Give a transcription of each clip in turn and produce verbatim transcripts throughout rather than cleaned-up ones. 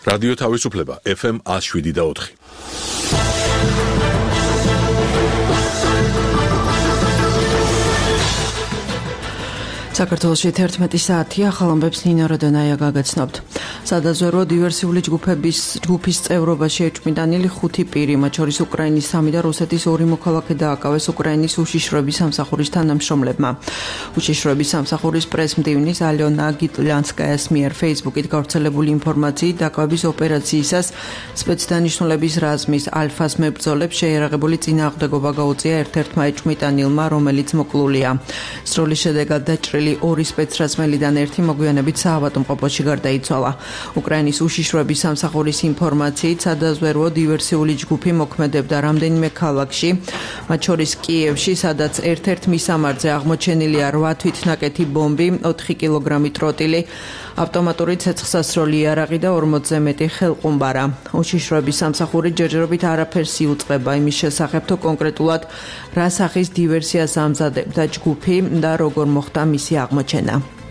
რადიო თავისუფლება ეფ ემ one oh seven და four. საქართველოში თერთმეტი საათია, ხალხამბებს ნინო როდონაია გაგაცნობთ. სადაზვერვო დივერსიული ჯგუფების ჯგუფის წევრობაში ეჭვმიტანილი ხუთი პირი, მათ შორის უკრაინის სამი და რუსეთის ორი მოქალაქე დააკავეს უკრაინის უშიშროების სამსახურის თანამშრომლებმა. უშიშროების სამსახურის პრესმდივნის ალიონა გიტლიანსკაიას მიერ Facebook-ით გავრცელებული ინფორმაციით დაკვების ოპერაციისას სპეცდანიშნულების რაზმის ალფას მებრძოლებს შეიარაღებული წინააღმდეგობა გაუწია ერთ-ერთმა ეჭვმიტანილმა, რომელიც მოკლულია. სროლის შედეგად დაჭრილი ორი სპეცრაზმელიდან ერთი მოგვიანებით საავადმყოფოში გარდაიცვალა. უკრაინის უშიშროების სამსახურის ინფორმაციით სადაზვერვო დივერსიული ჯგუფი მოქმედებდა რამდენიმე ქალაქში, მათ შორის კიევში, სადაც ერთ-ერთ მისამართზე აღმოჩენილია რვა თვითნაკეთი ბომბი, ოთხი კილოგრამი ტროტილი, ავტომატური ცეცხლსასროლი იარაღი და ორმოცზე მეტი ხელყუმბარა. უშიშროების სამსახური ჯერჯერობით არაფერს იუწყება იმის შესახებ, თუ კონკრეტულად რა სახის დივერსიას ამზადებდა ჯგუფი და როგორ მოხდა მისი აღმოჩენა.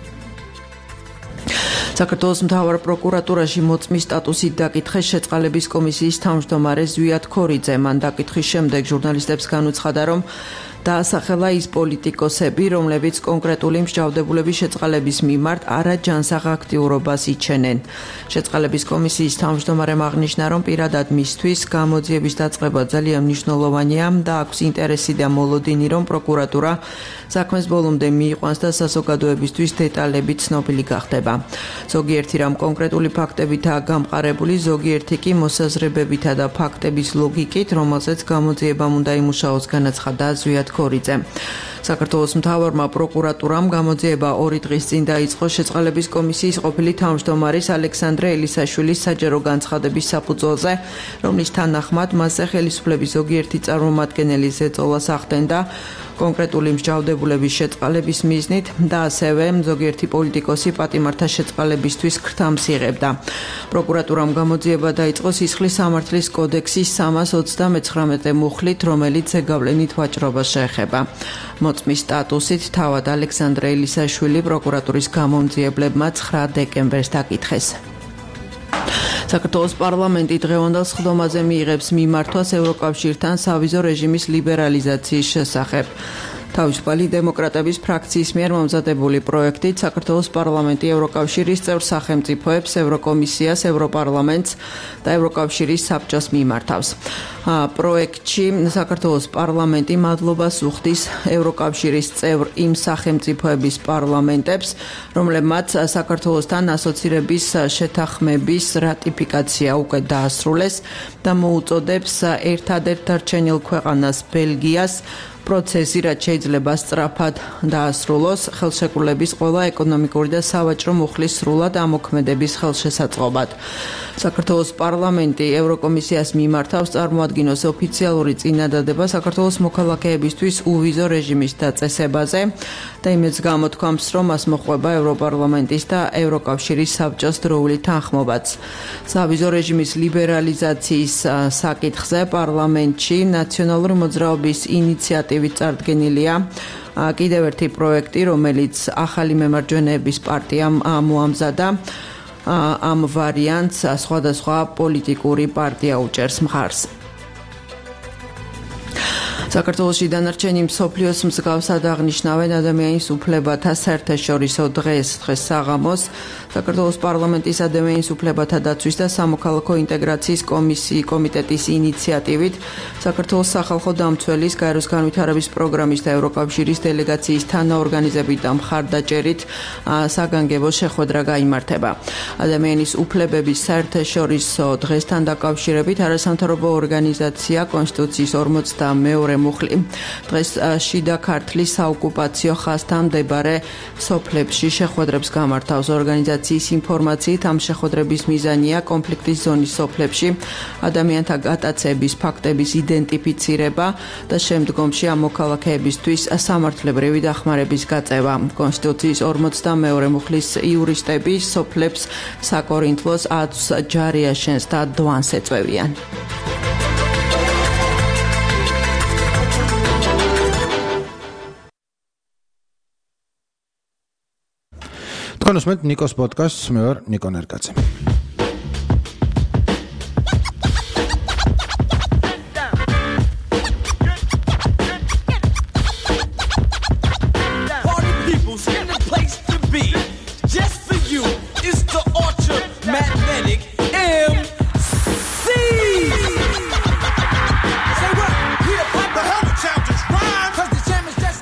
საქართველოს მთავარ პროკურატურაში მოწმის სტატუსით დაკითხეს შეწყალების კომისიის თავმჯდომარე ზვიად ქორიძე. მან დაკითხვის შემდეგ ჟურნალისტებს განუცხადა, რომ დაასახელა ის პოლიტიკოსები, რომლებიც კონკრეტული მსჯავრდებულების შეწყალების მიმართ არაჯანსაღ აქტიურობას იჩენენ. შეწყალების კომისიის თავმჯდომარემ აღნიშნა, რომ პირადად მისთვის გამოძიების დაწყება ძალიან მნიშვნელოვანია და აქვს ინტერესი და მოლოდინი, რომ პროკურატურა საქმეს ბოლომდე მიიყვანს და საზოგადოებისთვის დეტალები ცნობილი გახდება. ზოგიერთი რამ კონკრეტული ფაქტებითაა გამყარებული, ზოგიერთი კი მოსაზრებებითა და ფაქტების ლოგიკით, რომელზეც გამოძიებამ უნდა იმუშაოს, განაცხადა ზვიად ქორიძე. საქართველოს მთავარმა პროკურატურამ გამოძიება ორი დღის წინ დაიწყო შეწყალების კომისიის ყოფილი თავმჯდომარის ალექსანდრე ელისაშვილის საჯარო განცხადების საფუძველზე, რომლის თანახმად მასზე ხელისუფლების ზოგიერთი წარმომადგენელი ზეწოლას ახდენდა კონკრეტული მსჯავრდებულების შეწყალების მიზნით და ასევე ზოგიერთი პოლიტიკოსი პატიმართა შეწყალებისთვის ქრთამს იღებდა. პროკურატურამ გამოძიება დაიწყო სისხლის სამართლის კოდექსის სამას ოცდამეცხრამეტე მუხლით, რომელიც ზეგავლენით ვაჭრობას შეეხება. მოწმის სტატუსით თავად ალექსანდრე ელისაშვილი პროკურატურის გამომძიებლებმა ცხრა დეკემბერს დაკითხეს. საქართველოს პარლამენტი დღევანდელ სხდომაზე მიიღებს მიმართვას ევროკავშირთან სავიზო რეჟიმის ლიბერალიზაციის შესახებ. თავისუფალი დემოკრატების ფრაქციის მიერ მომზადებული პროექტით საქართველოს პარლამენტი ევროკავშირის წევრ სახელმწიფოებს, ევროკომისიას, ევროპარლამენტს და ევროკავშირის საბჭოს მიმართავს. პროექტში საქართველოს პარლამენტი მადლობას უხდის ევროკავშირის წევრ იმ სახელმწიფოების პარლამენტებს, რომლებმაც საქართველოსთან ასოცირების შეთანხმების რატიფიკაცია უკვე დაასრულეს და მოუწოდებს ერთადერთ დარჩენილ ქვეყანას ბელგიას პროცესი, რაც შეიძლება სწრაფად დაასრულოს ხელშეკრულების ყველა ეკონომიკური და სავაჭრო მუხლის სრულად ამოქმედების ხელშესაწყობად. საქართველოს პარლამენტი ევროკომისიას მიმართავს წარმოადგინოს ოფიციალური წინადადება საქართველოს მოქალაქეებისთვის უვიზო რეჟიმის დაწესებაზე და იმედს გამოთქვამს, რომ მას მოჰყვება ევროპარლამენტის და ევროკავშირის საბჭოს დროული თანხმობაც. სავიზო რეჟიმის ლიბერალიზაციის საკითხზე პარლამენტში ნაციონალური მოძრაობის ინიციატივით წარდგენილია კიდევ ერთი პროექტი, რომელიც ახალი მემარჯვენეების პარტიამ მოამზადა. ამ ვარიანტს სხვადასხვა პოლიტიკური პარტია უჭერს მხარს. საქართველოში დანარჩენი მსოფლიოს მსგავსად აღნიშნავენ ადამიანის უფლებათა საერთაშორისო დღეს, დღეს საღამოს საქართველოს პარლამენტის ადამიანის უფლებათა დაცვის და სამოქალაქო ინტეგრაციის კომისიის კომიტეტის ინიციატივით საქართველოს სახალხო დამცველის გაეროს განვითარების პროგრამის და ევროკავშირის დელეგაციის თანაორგანიზებით და მხარდაჭერით საგანგებო შეხვედრა გაიმართება. ადამიანის უფლებების საერთაშორისო დღესთან დაკავშირებით არასამთავრობო ორგანიზაცია კონსტიტუციის ორმოცდამეორე მუხლი დღეს შიდა ქართლის საოკუპაციო ხაზთან მდებარე სოფლებში შეხვედრებს გამართავს. ორგანიზაციის ინფორმაციით ამ შეხვედრების მიზანია კონფლიქტის ზონის სოფლებში ადამიანთა გატაცების ფაქტების იდენტიფიცირება და შემდგომში ამ მოქალაქეებისთვის სამართლებრივი დახმარების გაწევა. კონსტიტუციის ორმოცდამეორე მუხლის იურისტები სოფლებს საკორინთლოს ათს ჯარიაშენს და დვანს ეწევიან. თქვენ უსმენთ ნიკოს პოდკასტს, მე ვარ ნიკო ნერკაძე.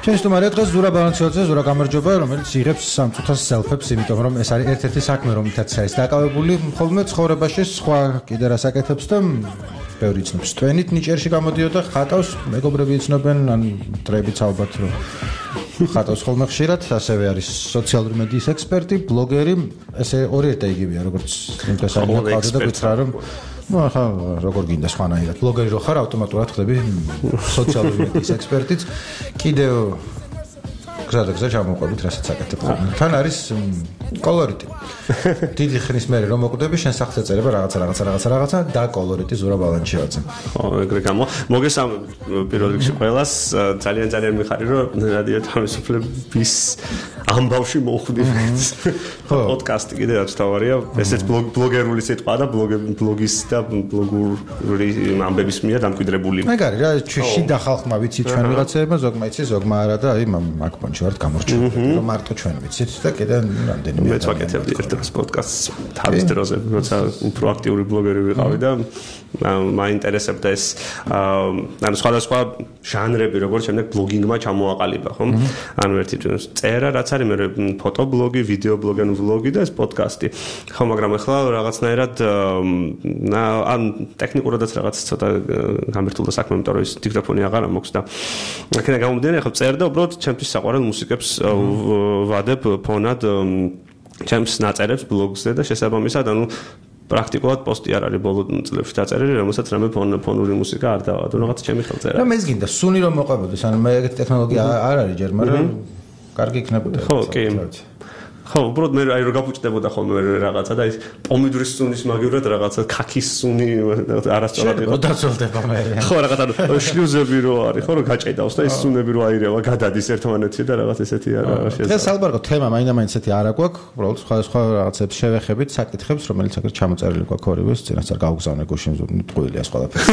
ჩვენი სტუმარია დღეს ზურა ბალანციოძე, ზურა გამარჯობა, რომელიც იღებს სამწუთას სელფებს, იმიტომ რომ ეს არის ერთ-ერთი საქმე, რომლითაც არის დაკავებული ხოლმე ცხოვრებაში, სხვა კიდე რას აკეთებს და ბევრი იცნობს. თქვენით ნიჭერში გამოდიოდა, ხატავს, მეგობრები იცნობენ, ან დრებიც ალბათ რომ ხატავს ხოლმე ხშირად, ასევე არის სოციალური მედიის ექსპერტი, ბლოგერი, ესე ორი ერთ იგივეა, როგორც იმას არ მოყავდა და გითხრა რომ ну ახლა როგორ გინდა სხვანაირად ბლოგერი რო ხარ ავტომატურად ხდები სოციალური მედიის ექსპერტიც კიდევ გზა და გზა ჩამოყვებით რასაც აკეთებ თან არის კოლორიტი დიდი ხნის მერე რომ მოკვდები შენ სახზე წერება რაღაცა რაღაცა რაღაცა რაღაცა და კოლორიტი ზურა ბალანჩიოძე ხო ეგრე გამო მოგესალ პირველ რიგში ყველას ძალიან ძალიან მიხარი რომ რადიო თავისუფლების ამბავში მოხვდით პოდკასტი კიდე რაც თავარია ესეც ბლოგერული სიტყვა და ბლოგის და ბლოგური ამბების მიერ დამკვიდრებული მაგარი რა შიდა ხალხმა ვიცი ჩვენ ვიღაცებმა ზოგმა იცი ზოგმა არა და აი მაგ პონჩი ვარ გამორჩეული რომ მარტო ჩვენ ვიცით და კიდე რამდენიმე მეც ვაკეთებდი ერთ-ერთ პოდკასტს თავის დროზე როცა უფრო აქტიური ბლოგერი ვიყავი და მაინტერესებდა ეს ანუ სხვადასხვა ჟანრები როგორც შემდეგ ბლოგინგმა ჩამოაყალიბა ხო ანუ ერთი წერა რაც არის მე ფოტობლოგი ვიდეო ბლოგი ანუ ვლოგი და ეს პოდკასტი ხო მაგრამ ახლა რაღაცნაირად ან ტექნიკურადაც რაღაც ცოტა გამერთულდა საქმე იმიტომ რომ ეს დიქტოფონი აღარა მაქვს და აქედან გამომდინარე ახლა წერ და უბრალოდ ჩემთვის საყვარელ მუსიკებს ვადებ ფონად ჩემს ნაწერებს ბლოგზე და შესაბამისად ანუ პრაქტიკულად პოსტი არ არის ბოლო წლებში დაწერილი, რომელსაც რამე ფონური მუსიკა არ დავადო, რაღაც ჩემი ხელწერა. რა მეც გინდა სუნი რომ მოყვებოდეს, ანუ მე ეგეთი ტექნოლოგია არ არის ჯერ, მაგრამ კარგი იქნებოდა. ხო, კი. ხო, უბრალოდ მე აი რომ გაფუჭდებოდა ხოლმე რაღაცა და ის პომიდორის სუნის მაგივრად რაღაცა ქაქის სუნი არასწორად იყო. დაწოლდება მე. ხო, რაღაც ანუ შლიუზები რო არის, ხო, რომ გაჭედავს და ის სუნები რო აირევა, გადადის ერთმანეთში და რაღაც ესეთი არა შეიძლება. დღეს ალბათ თემა მაინდა-მაინც ესეთი არა გვაქვს, უბრალოდ სხვა სხვა რაღაცებს შევეხებით, საკითხებს, რომელიც აქ ჩამოწერილი გვაქვს ორივეს, წინასწარ გავგზავნე გუშინ ტყუილია ყველაფერს.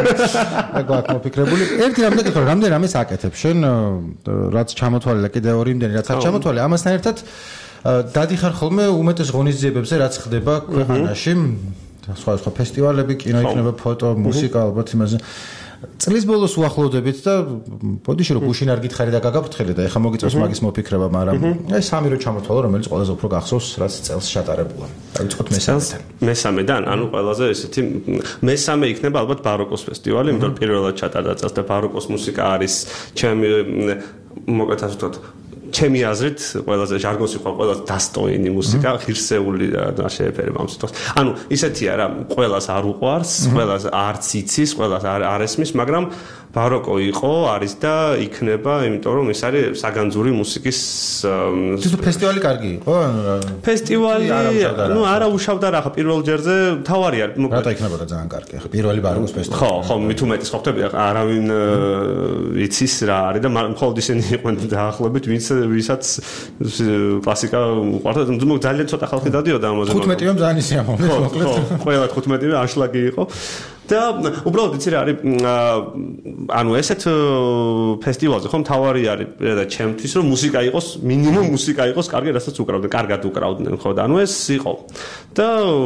და გვაქვს მოფიქრებული. ერთი რამე გითხარ, რამდენი რამეს აკეთებ შენ, რაც ჩამოთვალე და კიდე ორი იმდენი რაც არ ჩამოთვალე, ამასთან ერთად დადიხარ ხოლმე უმეტეს ღონისძიებებზე რაც ხდება ქვეყანაში სხვა სხვა ფესტივალები, კინო იქნება, ფოტო, მუსიკა ალბათ იმაზე წლის ბოლოს უახლოვდებით და ბოდიში რომ გუშინ არ გითხარი და გაგაფრთხილე და ეხა მოგიწევს მაგის მოფიქრება, მაგრამ აი სამი რო ჩამოთვალო, რომელიც ყველაზე უფრო გახსოვს, რაც წელს შეტარებულა. დავიწყოთ მესამედან. მესამედან, ანუ ყველაზე ესეთი მესამე იქნება ალბათ ბაროკოს ფესტივალი, იმიტომ რომ პირველად ჩატარდა წელს და ბაროკოს მუსიკა არის ჩემი მოგეთ ასე ვთქვათ ჩემი აზრით ყველაზე ჟარგონში ხო ყველაზე დასტოინი მუსიკა ღირსეული და შეეფერება ამ სიტყვას. ანუ ისეთია რა, ყველას არ უყვარს, ყველას არც იცის, ყველას არ ესმის, მაგრამ ბაროკო იყო, არის და იქნება, იმიტომ რომ ეს არის საგანძური მუსიკის თვითონ ფესტივალი კარგი იყო, ანუ ფესტივალი, ну არა უშავდა რა, ხა პირველ ჯერზე თავარი არის. რატო იქნებოდა ძალიან კარგი, ხა პირველი ბაროკოს ფესტივალი. ხო, ხო, მით უმეტეს ხო ხტები, არავინ იცის რა არის და მხოლოდ ისინი იყვნენ დაახლოებით, ვინც ვისაც კლასიკა უყვარდა, თუმცა ძალიან ცოტა ხალხი დადიოდა ამაზე. ხუთმეტი-მა ძალიან ისიამოვნე, მოკლედ. ხო, ყველა ხუთმეტი ანშლაგი იყო. და უბრალოდ იცი რა არის ანუ ესეთ ფესტივალზე ხომ თავარი არის და ჩემთვის რომ მუსიკა იყოს მინიმუმ მუსიკა იყოს კარგი რასაც უკრავდნენ კარგად უკრავდნენ ხო და ანუ ეს იყო და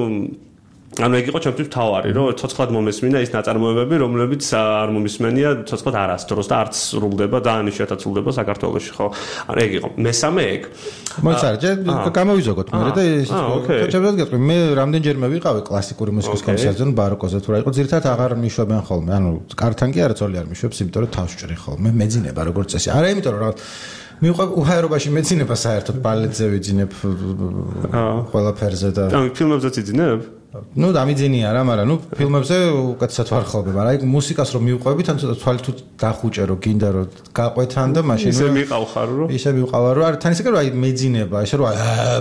ანუ ეგ იყო ჩემთვის თავარი რომ ცოცხლად მომესმინა ის ნაწარმოებები რომლებიც არ მომისმენია ცოცხლად არასდროს და არც სრულდება და ანიშნავად სრულდება საქართველოში ხო ანუ ეგ იყო მესამე ეგ მოიცარ ჯერ გამოვიზოგოთ მე და ეს ჩემს გეტყვი მე რამდენჯერმე ვიყავი კლასიკური მუსიკის კონცერტზე ბაროკოზე თუ რა იყო ძირითადად აღარ მიშვებენ ხოლმე ანუ კართან კი არაცოლი არ მიშვებს იმიტომ რომ თავს ჭრი ხოლმე მეძინება როგორც წესი არა იმიტომ რომ მივყვებ უჰაერობაში მეძინება საერთოდ ბალეტზე ვიძინებ ყველაფერზე და ანუ ფილმებზეც იძინებ ну დამიძინია რა მაგრამ ну ფილმებზე უკეთესად ვარ ხოლმე მაგრამ აი მუსიკას რომ მივყვები თან ცოტა თვალი თუ დახუჭე რომ გინდა რომ გაყვეთან და მაშინ ისე მიყავხარ რომ ისე მიყავარ რომ თან ისე რომ აი მეძინება ისე რომ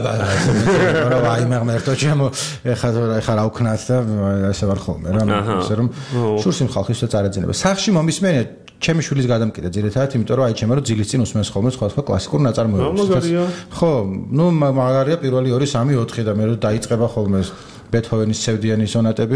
აი აი მეგმერთო ჩემო ეხა ეხა რა ვქნათ და ესე ვარ ხოლმე რა ისე რომ შურს იმ ხალხისაც არ ეძინება სახში მომისმენია ჩემი შვილის გადამკიდა ძირითადად იმიტომ რომ აი ჩემო რომ ძილის წინ უსმენს ხოლმე სხვა სხვა კლასიკურ ნაწარმოებებს ხო ну მაგარია პირველი ორი სამი ოთხი და მე რომ დაიწყება ხოლმე ბეთჰოვენის სევდიანი სონატები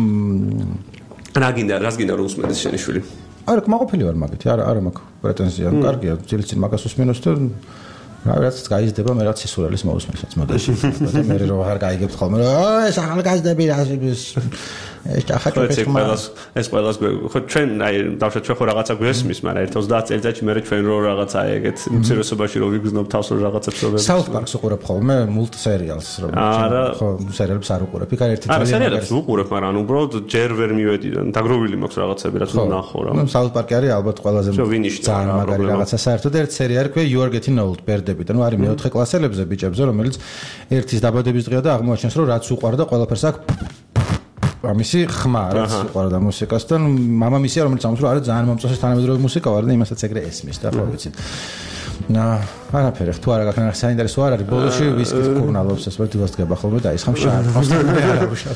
რა გინდა რას გინდა რომ უსმენდეს შენი შვილი არა მაყოფილი ვარ მაგეთი არა არა მაქვს პრეტენზია კარგია ძილის წინ მაგას უსმენოს და რა რაც გაიზრდება მე რაც სისურელის მოусმენსაც მოდაში და მე რომ აღარ გაიგებთ ხოლმე რომ ეს ახალგაზრდები ეს ახაჭო ეს ეს ყველას ხო ჩვენ აი დავშოთ ჩვენ ხო რაღაცა გვესმის, მაგრამ ერთ ოცდაათ წელიწადში მე ჩვენ რო რაღაცა ეგეთ უმცირესობაში რო ვიგრძნობ თავს რო რაღაცა ცნობებს. South Park-ს უყურებ ხოლმე მულტ სერიალს რომელიც ხო სერიალებს არ უყურებ. იქ არის ერთი ძალიან მაგარი. არა სერიალებს უყურებ, მაგრამ უბრალოდ ჯერ ვერ მივედი და დაგროვილი მაქვს რაღაცები რაც ვნახო რა. ნუ South Park-ი არის ალბათ ყველაზე ძალიან მაგარი რაღაცა საერთოდ ერთ სერია არის ქვია You Are Getting Old ბერდები და ნუ არის მეოთხე კლასელებზე ბიჭებზე რომელიც ერთის დაბადების დღეა და აღმოაჩენს რომ რაც უყვარდა ყველაფერს აქვს ამისი ხმა რაც უყვარდა მუსიკასთან მამამისია რომელიც ამბობს რომ არის ძალიან მომწონს თანამედროვე მუსიკა ვარ და იმასაც ეგრე ესმის და ხო ვიცით ნა არაფერი თუ არა გაქნა საინტერესო არ არის ბოლოში ვისკით კურნალობს ეს ვერთ დილასდგება ხოლმე და ის ხამ შარ ხოსტები არ აღუშავს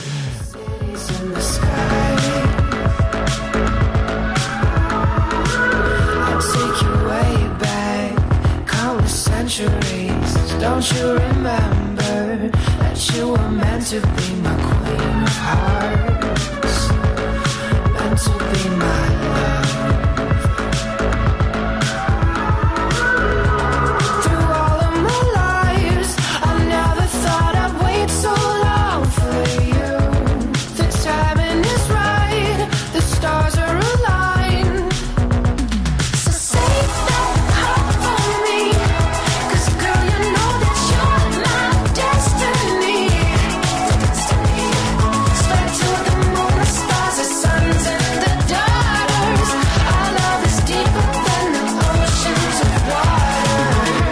Don't you remember that you were meant to be my queen of hearts, meant to be my love. Through all of my lives, I never thought I'd wait so long for you. The timing is right, the stars are aligned. So save that heart for me, 'cause girl, you know that you're my destiny. Destiny. Straight to the moon, the stars, the suns and the daughters. Our love is deeper than the oceans of water.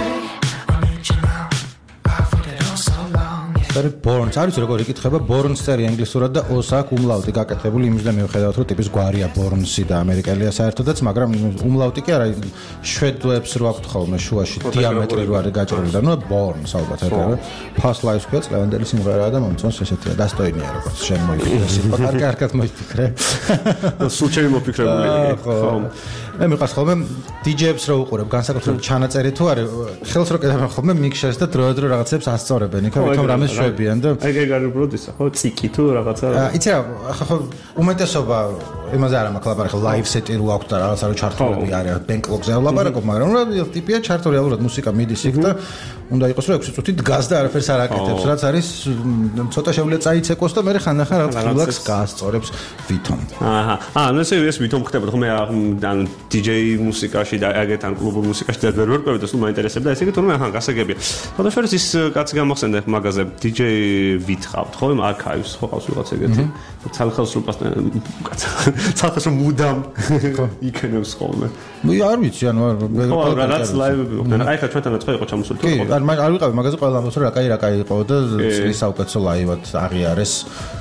I need you now, I've waited all so long. ეს ბორნს არის როგორ იკითხება ბორნს წერია ინგლისურად და ოს აქვს უმლაუტი გაკეთებული იმისდა მიუხედავად რომ ტიპის გვარია ბორნსი და ამერიკელია საერთოდაც მაგრამ უმლაუტი კი არა შვედებს რო აქვთ ხოლმე შუაში დიამეტრი რო არის გაჭრილი და ნუ ბორნს ალბათ არა past lives ქვია წლევანდელი სიმღერაა და მომწონს ესეთია დასტოინია როგორც შენ მოიფიქრე სიტყვა კარგი არქად მოიფიქრე სულ ჩემი მოფიქრებულია ხო მე მიყვარს ხოლმე დიჯეებს რო უყურებ განსაკუთრებით ჩანაწერი თუ არის ხელს რო კეთებენ ხოლმე მიქსერს და დროდადრო რაღაცებს ასწორებენ იქა ვითომ რამეს შვებიან და აი ეგ არის უბრალოდ ისა ხო ციკი თუ რაღაცა იცი რა ხო უმეტესობა იმაზე არ მაქვს ლაპარაკი ლაივ სეტი რო აქვს და რაღაცა რო ჩართულები არის ბენკლოგზე ლაპარაკობ მაგრამ რა ტიპია ჩართო რეალურად მუსიკა მიდის იქ და უნდა იყოს რომ ექვსი წუთი დგას და არაფერს არ აკეთებს რაც არის ცოტა შეუძლია წაიცეკოს და მე ხანდახან რაღაც რილაქს გაასწორებს ვითომ აჰა აა ნუ ესე ეს ვითომ ხდება ხო მე ანუ დიჯეი მუსიკაში და აგეთ ან კლუბურ მუსიკაში და ვერ ვერკვევი და სულ მაინტერესებდა ესე იგი თურმე აჰა გასაგებია ხოდა შეიძლება ის კაცი გამახსენდა ხ მაგაზე დიჯეი ვითყავთ ხო იმ არქაივს ხო ყავს რაღაც ეგეთი ცალხელს რო პასტა კაცი ცალხელს რო მუდამ იქნევს ხოლმე მე არ ვიცი ანუ ხო რაღაც ლაივები მოხდა აი ხა ჩვენთანაც ხო იყო ჩამოსული თუ ხო არ არ ვიყავი მაგაზე ყველა ამბობს რომ რა კაი რა კაი იყო და წლის საუკეთესო ლაივად აღიარეს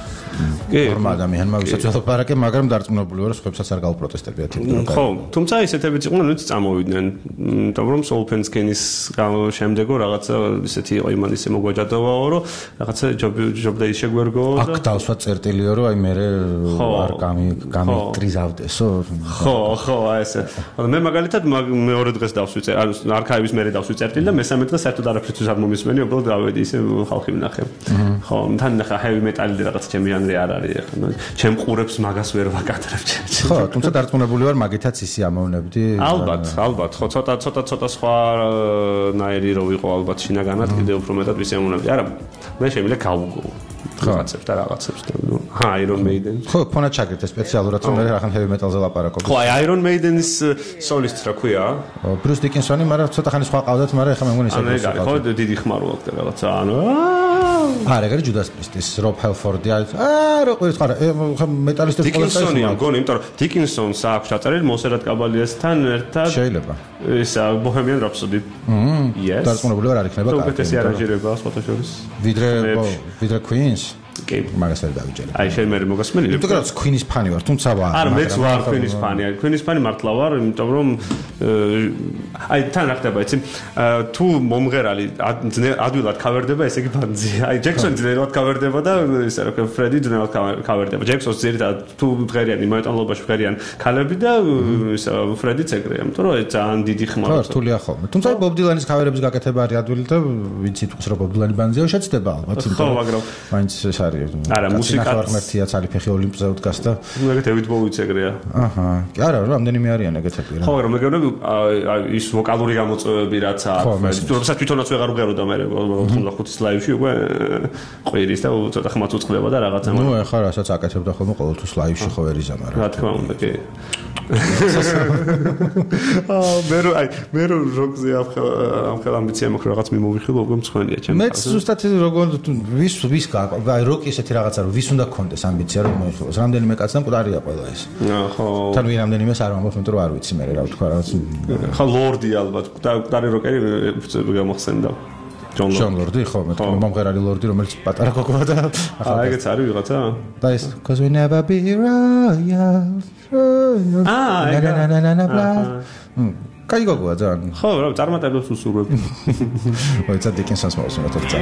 ფორმა ადამიანმა ვისაც ელაპარაკე მაგრამ დარწმუნებული ვარ სხვებსაც არ გავპროტესტებიათ ხო თუმცა ისეთებიც იყვნენ ვინც წამოვიდნენ იმიტომ რომ Solpenskenis შემდეგო რაღაცა ისეთი იყო იმან ისე მოგვაჯადოვაო რომ რაღაცა ჯობდა ის შეგვერგო და აქ დავსვა წერტილიო რომ აი მე არ გამი გამიტრიზავდესო ხო ხო აი ესე მე მაგალითად მეორე დღეს დავსვი ანუ არქაივის მერე დავსვი წერტილი და მესამე დღეს საერთოდ არაფრისთვის არ მომისმენი უბრალოდ გავედი ისე ხალხი ვნახე ხო თან ნახა heavy metal-ი რაღაცა ჩემი ჟანრი არ არის ახლა ჩემ ყურებს მაგას ვერ ვაკადრებ ხო თუმცა დარწმუნებული ვარ მაგითაც ისი ამოვნებდი ალბათ ალბათ ხო ცოტა ცოტა ცოტა სხვა ნაირი რო ვიყო ალბათ შინაგანად კიდევ უფრო მეტად ვისი ამოვნებდი არა მე შემიძლია გავუგო რაღაცებს და რაღაცებს და ნუ Iron Maiden ხო ფონად ჩაგერტე სპეციალურად რომ მე რახან heavy metal-ზე ლაპარაკობ ხო აი Iron Maiden-ის solist რა ქვია Bruce Dickinson-ი მაგრამ ცოტა ხანი სხვა ყავდათ მაგრამ ეხლა მე მგონი ისე ანუ ხო დიდი ხმარო აქვს და რაღაცა ანუ არა ეგრე Judas Priest-ის Rob Halford-ი არის აა რო ყურით ხარ ხა მეტალისტებს ყოველთვის Dickinson-ია მგონი იმიტომ რომ Dickinson-ს აქვს ჩაწერილი Monserrat Caballé-სთან ერთად შეიძლება ისა Bohemian Rhapsody yes დარწმუნებული ვარ არ იქნება კარგი უკეთესი არანჟირება სხვათა შორის ვიდრე ვიდრე Queen-ს კი მაგას ვერ დავიჯერე აი შენ მე მოგასმენილი იმიტომ რომ Queen-ის ფანი ვარ თუმცა ვარ არა მეც ვარ Queen-ის ფანი აი Queen-ის ფანი მართლა ვარ იმიტომ რომ აი თან რა ხდება იცი თუ მომღერალი ადვილად კავერდება ესე იგი ბანძია აი ჯექსონი ძნელად კავერდება და ისე რა ქვია ფრედი ძნელად კავერდება ჯექსონს ზირდა თუ მღერიანი მოეტანლობაში მღერიან ქალები და ისე ფრედიც ეგრეა იმიტომ რომ ძალიან დიდი ხმაა ხო რთულია ხოლმე თუმცა ბობ დილანის კავერების გაკეთება არის ადვილი და ვიცი თქოს რომ ბობ დილანი ბანძია შეცდება ალბათ ხო მაგრამ მაინც არის. არა, მუსიკა ღმერთია ცალიფეხი ოლიმპზე უდგას და ეგეთ ევით ბოუიც ეგრეა. აჰა. კი არა, რამდენიმე არიან ეგეთები რა. ხო, რომ მეგონები ის ვოკალური გამოწვევები რაც აქვს. თუმცა თვითონაც ვეღარ უღეროდა მე ოთხმოცდახუთის ლაივში უკვე ყვირის და ცოტა ხმაც უწყდება და რაღაცა. ნუ ეხლა რასაც აკეთებდა ხოლმე ყოველთვის ლაივში ხო ვერ იზამა რა. რა თქმა უნდა, კი. აა მე რო აი მე რო როკზე ამ ხელ ამბიცია მაქვს რაღაც მიმოვიხილო უკვე მცხენია ჩემს. მე ზუსტად როგორ ვის ვის გააკვა აი როკი ესეთი რაღაცა რომ ვის უნდა გქონდეს ამბიცია რომ მოიხილოს. რამდენიმე კაცთან მკვდარია ყველა ეს. ხო. თან ვინ რამდენიმეს არ ამბობს მეტყვი არ ვიცი მე რა ვთქვა რაღაც. ხო ლორდი ალბათ მკვდარი როკერი გამახსენდა. ჯონ ლორდი ხო მე თვითონ მომღერალი ლორდი რომელიც პატარა გოგოა და აა ეგეც არის ვიღაცა და ეს cause we never be royal აა ეგა კაი გოგოა ძალიან ხო რა წარმატებებს უსურვებ ой ცა დიკინსონს მოსმენთ თორე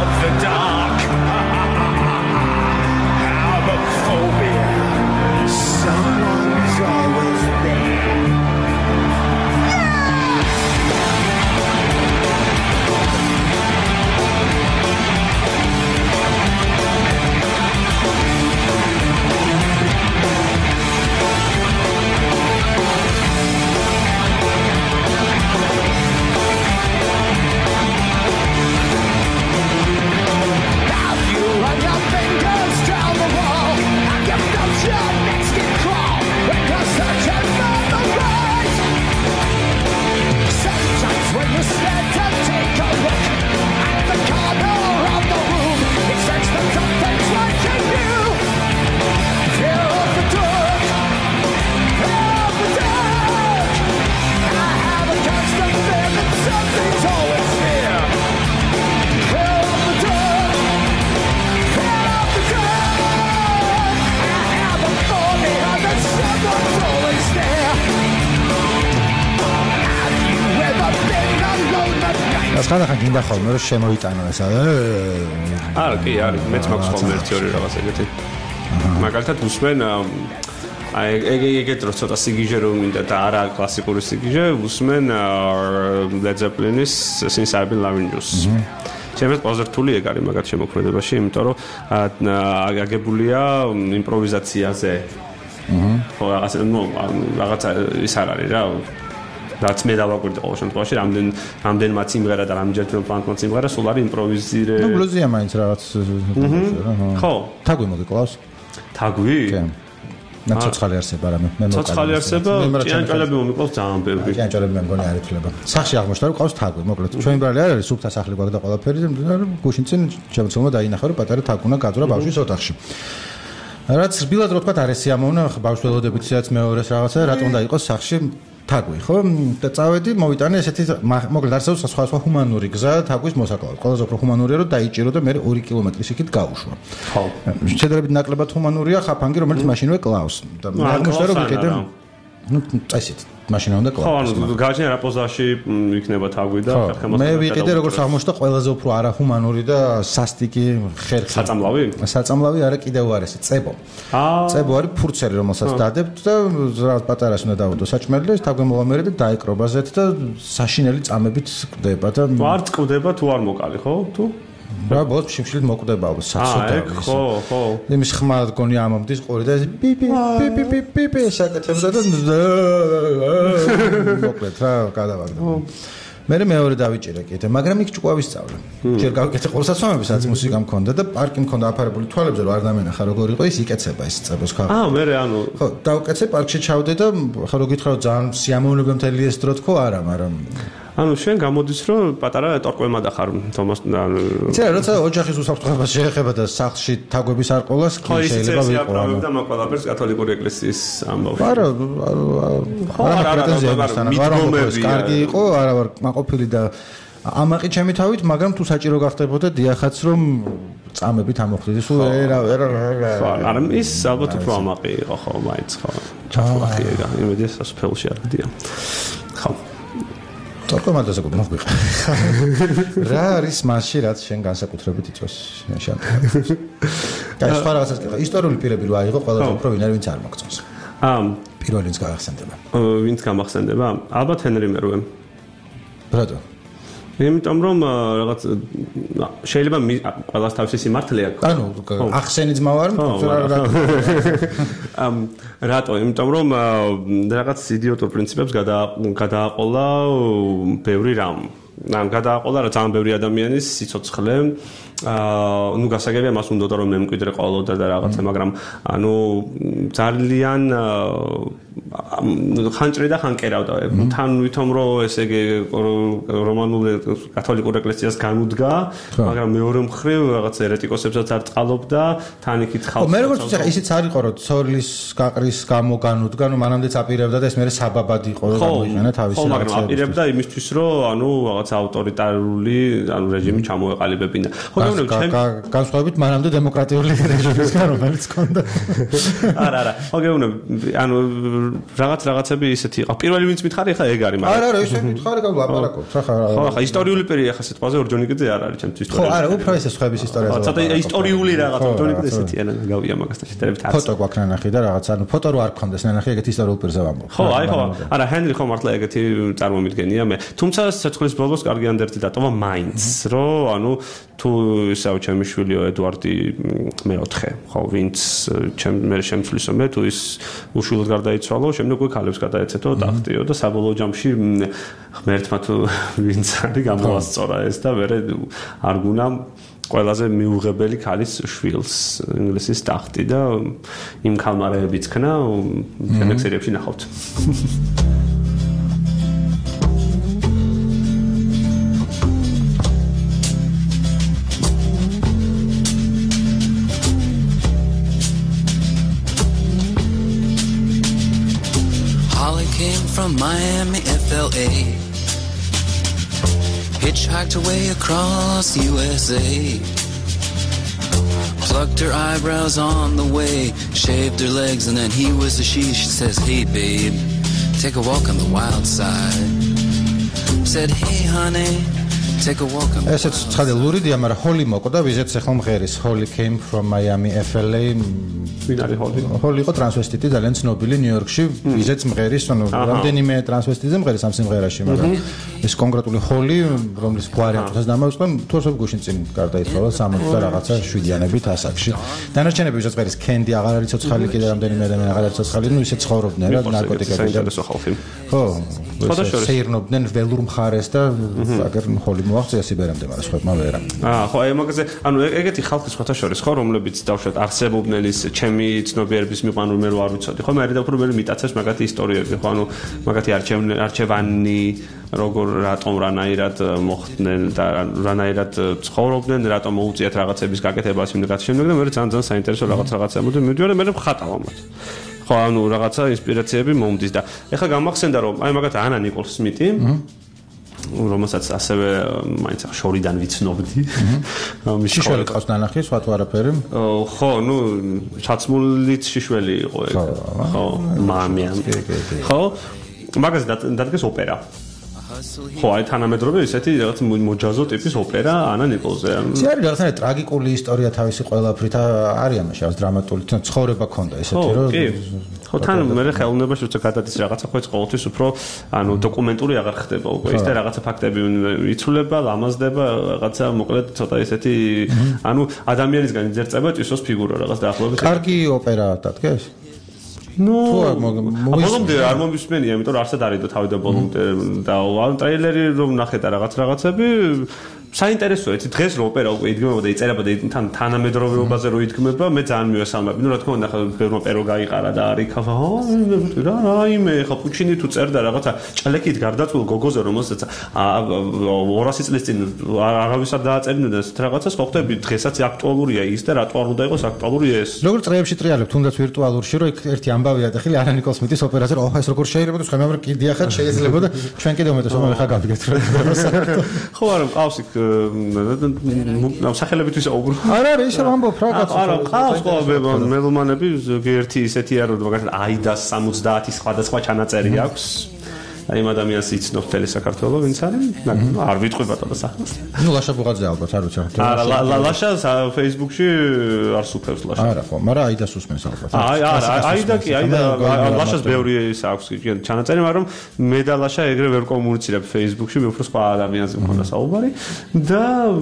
ხანდახან გინდა ხოლმე რომ შემოიტანო ეს არა კი არის მეც მაქვს ხოლმე ერთი ორი რაღაც ეგეთი მაგალითად უსმენ აი ეგ ეგეთ რო ცოტა სიგიჟე რომ მინდა და არა კლასიკური სიგიჟე უსმენ Led Zeppelin-ის Since I've Been Loving You ჩემს პოზერტული ეგ არის მაგათ შემოქმედებაში იმიტომ რომ აგებულია იმპროვიზაციაზე ხო რაღაც ნუ რაღაც ის არ არის რა რაც მე დავაკვირდი ყოველ შემთხვევაში რამდენ რამდენმაც იმღერა და რამდენჯერ პლანტმაც იმღერა სულ არის იმპროვიზირე ნუ ბლუზია მაინც რაღაც ხო თაგვი მოგიკლავს თაგვი მე ცოცხალი არსება რა მე მე ცოცხალი არსება ჭიანჭველები მომიკლავს ძალიან ბევრი ჭიანჭველები მე მგონი არ ითვლება სახში აღმოჩნდა რომ ყავს თაგვი მოკლედ ჩვენ ბრალი არ არის სუფთა სახლი გვაქვს და ყველაფერი გუშინ წინ შემოწმება დაინახა რომ პატარა თაგვი უნდა გაძვრა ბავშვის ოთახში რაც რბილად რო თქვა არ ესიამოვნა ბავშველოდებითაც მეორეს რაღაცა რატომ უნდა იყოს სახში თაგვი ხო და წავედი მოვიტანე ესეთი მოკლედ არსებობს სხვა სხვა ჰუმანური გზა თაგვის მოსაკლავად ყველაზე უფრო ჰუმანურია რომ დაიჭირო და მე ორი კილომეტრის იქით გაუშვა ხო შედარებით ნაკლებად ჰუმანურია ხაფანგი რომელიც მაშინვე კლავს და მე აღმოჩნდა რომ ვიყიდე ну წესით მაშინა უნდა კლავს ხო გაჩნია რა პოზაში იქნება თაგვი და ხერხემას მე ვიყიდე როგორც აღმოჩნდა ყველაზე უფრო არაჰუმანური და სასტიკი ხერხი საწამლავი საწამლავი არა კიდევ არის წებო წებო არის ფურცელი რომელსაც დადებთ და რაღაც პატარას უნდა დავუდო საჭმელი და ეს თაგვი მოვამერე და დაიკრობაზეთ და საშინელი წამებით ყდება და არ წკდება თუ არ მოკალი ხო თუ რა ბოლოს შიმშილით მოკვდება საცოტა ის ხო ხო იმის ხმა გონი ამომდის ყური და ეს პიპი პიპი პიპი პიპი საკეთებდა და მოკლედ რა გადავაგდა მე მეორე დავიჭირე კიდე მაგრამ იქ ჭკუა ვისწავლე ჯერ გავიკეთე ყოველსაცმელები სადაც მუსიკა მქონდა და პარკი მქონდა აფარებული თვალებზე რომ არ დამენახა როგორ იყო ის იკეცება ის წებოს ხა აა მე ანუ ხო დავკეცე პარკში ჩავდე და ხა რო გითხრა რომ ძალიან სიამოვნებდა მთელი ეს დრო თქო არა მაგრამ ანუ შენ გამოდის რომ პატარა ტორკვემა დახარ თომას ანუ იცი რა როცა ოჯახის უსაფრთხოებას შეეხება და სახლში თაგვების არ ყოლას შეიძლება ვიყო ანუ და მოყოლაფერს კათოლიკური ეკლესიის ამბავში არა არა არა კარგი იყო არა ვარ მაყოფილი და ამაყი ჩემი თავით მაგრამ თუ საჭირო გახდებოდა დიახაც რომ წამებით ამოხდიდი სულ რა რა ხო არა ის ალბათ უფრო ამაყი იყო ხო მაინც ხო ჩაფლახი ეგა იმედი სასუფეულში არ გდია ხო თორკომადაზე მოგვიყვა. რა არის მასში რაც შენ განსაკუთრებით იწვევს შენ? და სხვა რაღაცას კი ისტორიული პირები რო აიღო ყველაზე უფრო ვინ არის ვინც არ მოგწონს. აა პირველი ვინც გამახსენდება. ვინც გამახსენდება? ალბათ ჰენრი მერუე. ბრატო. იმიტომ რომ რაღაც შეიძლება ყველას თავისი სიმართლე აქვს. ანუ ახსენი ძმა ვარ, ამ რატო? იმიტომ რომ რაღაც იდიოტურ პრინციპებს გადააყოლა ბევრი რამ. ამ გადააყოლა რა ძალიან ბევრი ადამიანის სიცოცხლე. აა ნუ გასაგებია მას უნდა რომ მემკვიდრე ყოლოდა და რაღაცა, მაგრამ ანუ ძალიან ხანჭრი და ხანკერავდა. თან ვითომ რომ ესე იგი რომანულ კათოლიკურ ეკლესიას განუდგა, მაგრამ მეორე მხრივ რაღაც ერეტიკოსებსაც არ წყალობდა, თან იქით ხალხს. ხო, მე როგორც ვთქვი, ისიც არ იყო რომ ცოლის გაყრის გამო განუდგა, ნუ მანამდეც აპირებდა და ეს მე საბაბად იყო რომ გამოიყენა თავისი რაღაცა. ხო, მაგრამ აპირებდა იმისთვის რომ ანუ რაღაც ავტორიტარული ანუ რეჟიმი ჩამოეყალიბებინა. ხო, განსხვავებით მანამდე დემოკრატიული რეჟიმისგან რომელიც ჰქონდა. არა, არა. ხო, გეუბნები, ანუ რაღაც რაღაცები ისეთი იყო. პირველი ვინც მითხარი ხა ეგ არის, მაგრამ არა, არა, ისე მითხარი გავ ლაპარაკობთ. ხა ხო, ხა ისტორიული პერიოდი ხა სიტყვაზე ორჯონიკიძე არ არის ჩემთვის ისტორია. ხო, არა, უფრო ესე სხვების ისტორიაზე. ცოტა ისტორიული რაღაც ორჯონიკიძე ესეთი არა გავია მაგასთან შედარებით არც. ფოტო გვაქვს ნანახი და რაღაც ანუ ფოტო რო არ გქონდეს ნანახი ეგეთ ისტორიულ პირზე ვამბობ. ხო, აი ხო, არა, ჰენრი ხო მართლა ეგეთი წარმომიდგენია მე. თუმცა ცეცხლის ბოლოს კარგი ანდერთი დატოვა მაინც, რომ ანუ თუ ისევ ჩემი შვილიო ედვარდი მეოთხე, ხო, ვინც ჩემ მე შემცვლისო მე თუ ის უშვილოდ გარდაიცვალო, შემდეგ უკვე ქალებს გადაეცეთო ტახტიო და საბოლოო ჯამში ღმერთმა თუ ვინც არის გამოასწორა ეს და მე არ გუნა ყველაზე მიუღებელი ქალის შვილს ინგლისის ტახტი და იმ ქალმარეებიც ქნა, შემდეგ სერიებში ნახავთ. From Miami, F L A, hitchhiked away across U S A, plucked her eyebrows on the way, shaved her legs, and then he was a she. She says, hey babe, take a walk on the wild side. Said, hey honey, take a walk on the wild side. ესეც ცხადე ლურიდია, მაგრამ ჰოლი მოკვდა, ვიზეც ახლა მღერის. Holly came from Miami, F L A. ვინ არის ჰოლი? ჰოლი იყო ტრანსვესტიტი, ძალიან ცნობილი ნიუ-იორკში, ვიზეც მღერის, ანუ რამდენიმე ტრანსვესტიტზე მღერის ამ სიმღერაში, მაგრამ ეს კონკრეტული ჰოლი, რომლის გვარი ამას დამოუწყდა, თუ ასობ გუშინ წინ გარდაიცვალა სამოცი და რაღაცა შვიდიანებით ასაკში. დანარჩენები ვისაც მღერის კენდი აღარ არის ცოცხალი, კიდე რამდენიმე ადამიანი აღარ არის ცოცხალი, ნუ ისე ცხოვრობდნენ რა ნარკოტიკები და ხო, შეირნობდნენ ველურ მხარეს და აგერ ჰოლი მოაღწია სიბერამდე, მაგრამ სხვებმა ვერა. აა, ხო, აი მაგაზე, ანუ ეგეთი ხალხი სხვათა შორის ხო, რომლებიც დავშვათ არსებობდნენ ის ჩემი ცნობიერების მიყვანული მე რო არ ვიცოდი, ხო, მე არის და უფრო მე მიტაცებს მაგათი ისტორიები, ხო, ანუ მაგათი არჩევანი, როგორ რატომ რანაირად მოხდნენ და რანაირად ცხოვრობდნენ, რატომ მოუწიათ რაღაცების გაკეთებას იმ და შემდეგ და მე ძალიან ძალიან საინტერესო რაღაც რაღაცა მოდი მივიდივარ და მე ვხატავ ამას. ხო, ანუ რაღაცა ინსპირაციები მომდის და ეხლა გამახსენდა რომ აი მაგათ ანა ნიკოლ სმიტი რომელსაც ასევე მაინც შორიდან ვიცნობდი. შიშველი ყავს ნანახი, სხვა თუ არაფერი? ხო, ნუ ჩაცმულიც შიშველი იყო ეგ. ხო, მამია. ხო, მაგაზე დადგეს ოპერა. ხო, აი თანამედროვე ისეთი რაღაც მოჯაზო ტიპის ოპერა ანა ნიკოლზე. ეს არის რაღაცა ტრაგიკული ისტორია თავისი ყველაფრით არის ამაში, არის დრამატული, ცხოვრება ქონდა ესეთი რომ ხო, თან მე ხელოვნებაში როცა გადადის რაღაცა ხო ეს ყოველთვის უფრო ანუ დოკუმენტური აღარ ხდება უკვე ის და რაღაცა ფაქტები იცვლება, ლამაზდება, რაღაცა მოკლედ ცოტა ესეთი ანუ ადამიანისგან იძერწება ტვისოს ფიგურა რაღაც დაახლოებით. კარგი ოპერაა დადგეს? ნუ ბოლომდე არ მომისმენია, იმიტომ რომ არსად არის და თავიდან ბოლომდე და ტრეილერი რომ ნახე და რაღაც რაღაცები საინტერესოა, იცი დღეს რო ოპერა უკვე იდგმება და იწერება და თან თანამედროვეობაზე რო იდგმება, მე ძალიან მივესალმები. ნუ რა თქმა უნდა, ხა ბევრმა პერო გაიყარა და არის ხა რა რაიმე ხა პუჩინი თუ წერდა რაღაცა ჭლეკით გარდაცულ გოგოზე რომელსაც ორასი წლის წინ არავის არ დააწერინა და ეს რაღაცას ხო ხდები დღესაც აქტუალურია ის და რატო არ უნდა იყოს აქტუალური ეს. როგორ წრეებში ტრიალებ, თუნდაც ვირტუალურში, რომ იქ ერთი ამბავია და ხილი ანა ნიკოლ სმიტის ოპერაზე, რომ ოხა ეს როგორ შეიძლება და სხვა მე კიდია ხარ შეიძლება და ჩვენ კიდევ მეტოს მომე ხა გავიგეთ რა. ხო არა, ყავს იქ სახელებით ვისაუბრო. არა, არა, ისე ვამბობ რა კაცო. არა, ყავს ყველა მელომანები ერთი ისეთი არა, მაგალითად აიდას სამოცდაათი სხვადასხვა ჩანაწერი აქვს. აი იმ ადამიანს იცნობს მთელი საქართველო ვინც არის არ ვიტყვი ბატონო სახელს ნუ ლაშა ბუღაძე ალბათ არ ვიცი არა ლაშას Facebook-ში არ სუფევს ლაშა არა ხო მაგრამ აიდას უსმენს ალბათ აი არა აიდა კი აიდა ლაშას ბევრი ის აქვს ჩანაწერი მაგრამ მე და ლაშა ეგრე ვერ კომუნიცირებ Facebook-ში მე უფრო სხვა ადამიანზე მქონდა საუბარი და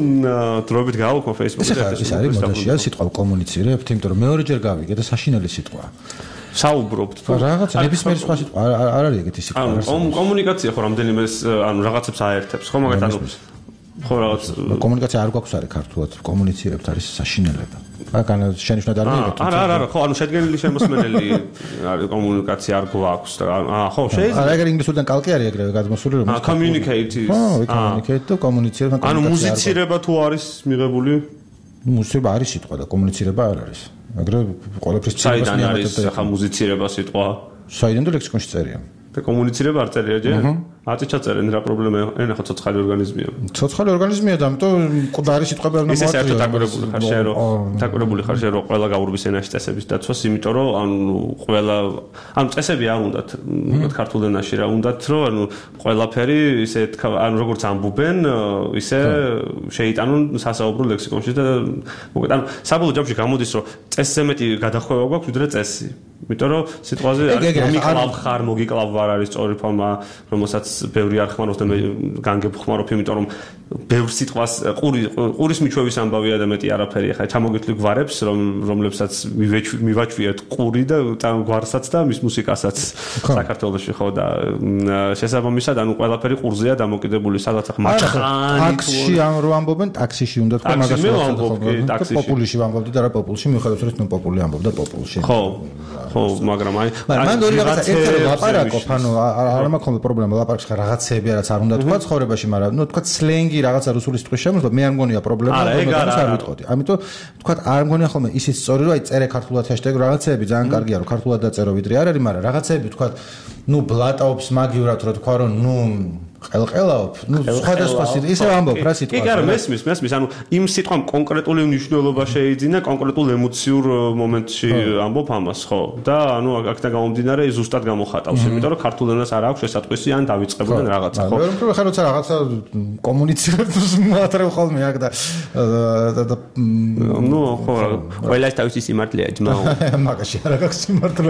დროებით გავუქმა Facebook-ზე ეს არის მოდაშია სიტყვა კომუნიცირებთ იმიტომ რომ მეორეჯერ გავიგე და საშინელი სიტყვა საუბრობთ თუ რაღაცა ნებისმიერი სხვა სიტყვა არ არის ეგეთი სიტყვა ანუ კომუნიკაცია ხო რამდენიმე ანუ რაღაცებს აერთებს ხო მაგათ ანუ ხო რაღაც კომუნიკაცია არ გვაქვს არის ქართულად კომუნიცირებთ არის საშინელება მაგან შენიშნად არ მიიღეთ არა არა არა ხო ანუ შედგენილი შემოსმენელი კომუნიკაცია არ გვაქვს და აა ხო შეიძლება არა ეგრე ინგლისურიდან კალკი არის ეგრევე გადმოსული რომ communicate ხო communicate და კომუნიცირება ანუ მუსიცირება თუ არის მიღებული მუსიცირება არის სიტყვა და კომუნიცირება არ არის აგრე ყველაფრის ცირებას მიამატებთ ახლა მუსიცირება სიტყვა საიდან და ლექსიკონში წერია და კომუნიცირება არ წერია ჯერ აწი ჩაწერენ რა პრობლემაა ენა ხო ცოცხალი ორგანიზმია ცოცხალი ორგანიზმია და ამიტომ ყდარი სიტყვები არ მოაწყია ისე დაკურებული ხარ შენ რომ დაკურებული ხარ შენ რომ ყველა გაურბის ენაში წესების დაცვას იმიტომ რომ ანუ ყველა ანუ წესები არ უნდათ მოგეთ ქართულ ენაში რა უნდათ რომ ანუ ყველაფერი ისე ანუ როგორც ამბობენ ისე შეიტანონ სასაუბრო ლექსიკონში და მოგეთ ანუ საბოლოო ჯამში გამოდის რომ წესზე მეტი გადახვევა გვაქვს ვიდრე წესი იმიტომ რომ სიტყვაზე არის მომიკლავ ხარ მოგიკლავ ვარ არის სწორი ფორმა რომელსაც ბევრი არ ხმარობს და მე განგებ ხმარობ იმიტომ რომ ბევრ სიტყვას ყური ყურის მიჩვევის ამბავია და მეტი არაფერი ახლა ჩამოგეთვლი გვარებს რომ რომლებსაც მივაჩვიეთ ყური და გვარსაც და მის მუსიკასაც საქართველოში ხო და შესაბამისად ანუ ყველაფერი ყურზეა დამოკიდებული სადაც ახლა ტაქსში რო ამბობენ ტაქსიში უნდა თქვა მაგას პოპულში ვამბობდი და რა პოპულში მიუხედავად რომ ნუ პოპული ამბობდა პოპულში ხო ხო მაგრამ აი მან ორი რაღაცა ერთად ლაპარაკობ ანუ არ მაქვს პრობლემა ლაპარაკს ხარ რაღაცეები რაც არ უნდა თქვა ცხოვრებაში მაგრამ ნუ თქვა სლენგი რაღაცა რუსული სიტყვის შემოსვა მე არ მგონია პრობლემა რომ არ ვიტყოდი ამიტომ თქვა არ მგონია ხოლმე ისიც სწორი რომ აი წერე ქართულად ჰაშტეგი რაღაცეები ძალიან კარგია რომ ქართულად დაწერო ვიდრე არ არის მაგრამ რაღაცეები თქვა ნუ ბლატაობს მაგივრად რომ თქვა რომ ნუ ყელყელაობ ნუ სხვადასხვა სიტყვა ისე ამბობ რა სიტყვა კი არა მესმის მესმის ანუ იმ სიტყვამ კონკრეტული მნიშვნელობა შეიძინა კონკრეტულ ემოციურ მომენტში ამბობ ამას ხო და ანუ აქედან გამომდინარე ზუსტად გამოხატავს იმიტომ რომ ქართულ ენას არ აქვს შესატყვისი ან დავიწყებოდნენ რაღაცა ხო მე რომ ხა როცა რაღაცა კომუნიცირებს მოატრევ ხოლმე აქ და ნუ ხო ყველა თავისი სიმართლეა ძმაო მაგაში არა გაქვს სიმართლე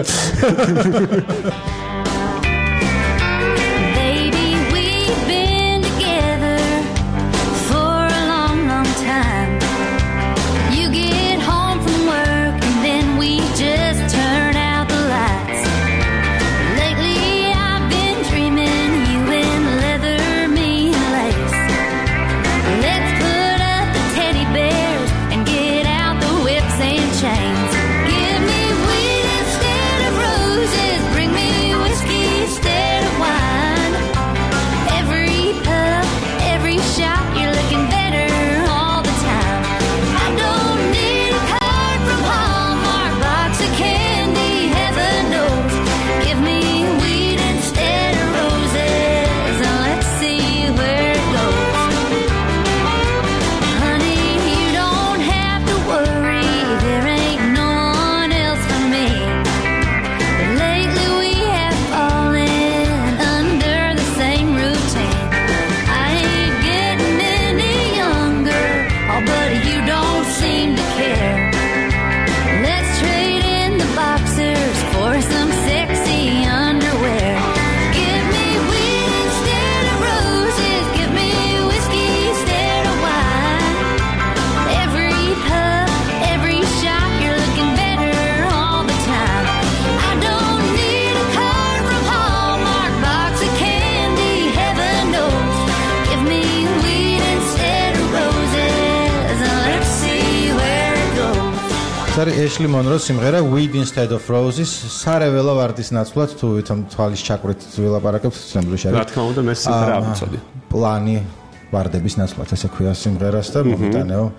ეშლი მონროს სიმღერა Weed Instead of Roses სარეველა ვარდის ნაცვლად თუ ვითომ თვალის ჩაკვრით ველაპარაკებთ ცნობილი რა თქმა უნდა მე სიმღერა ავიწოდი პლანი ვარდების ნაცვლად ესე ქვია სიმღერას და მომიტანეო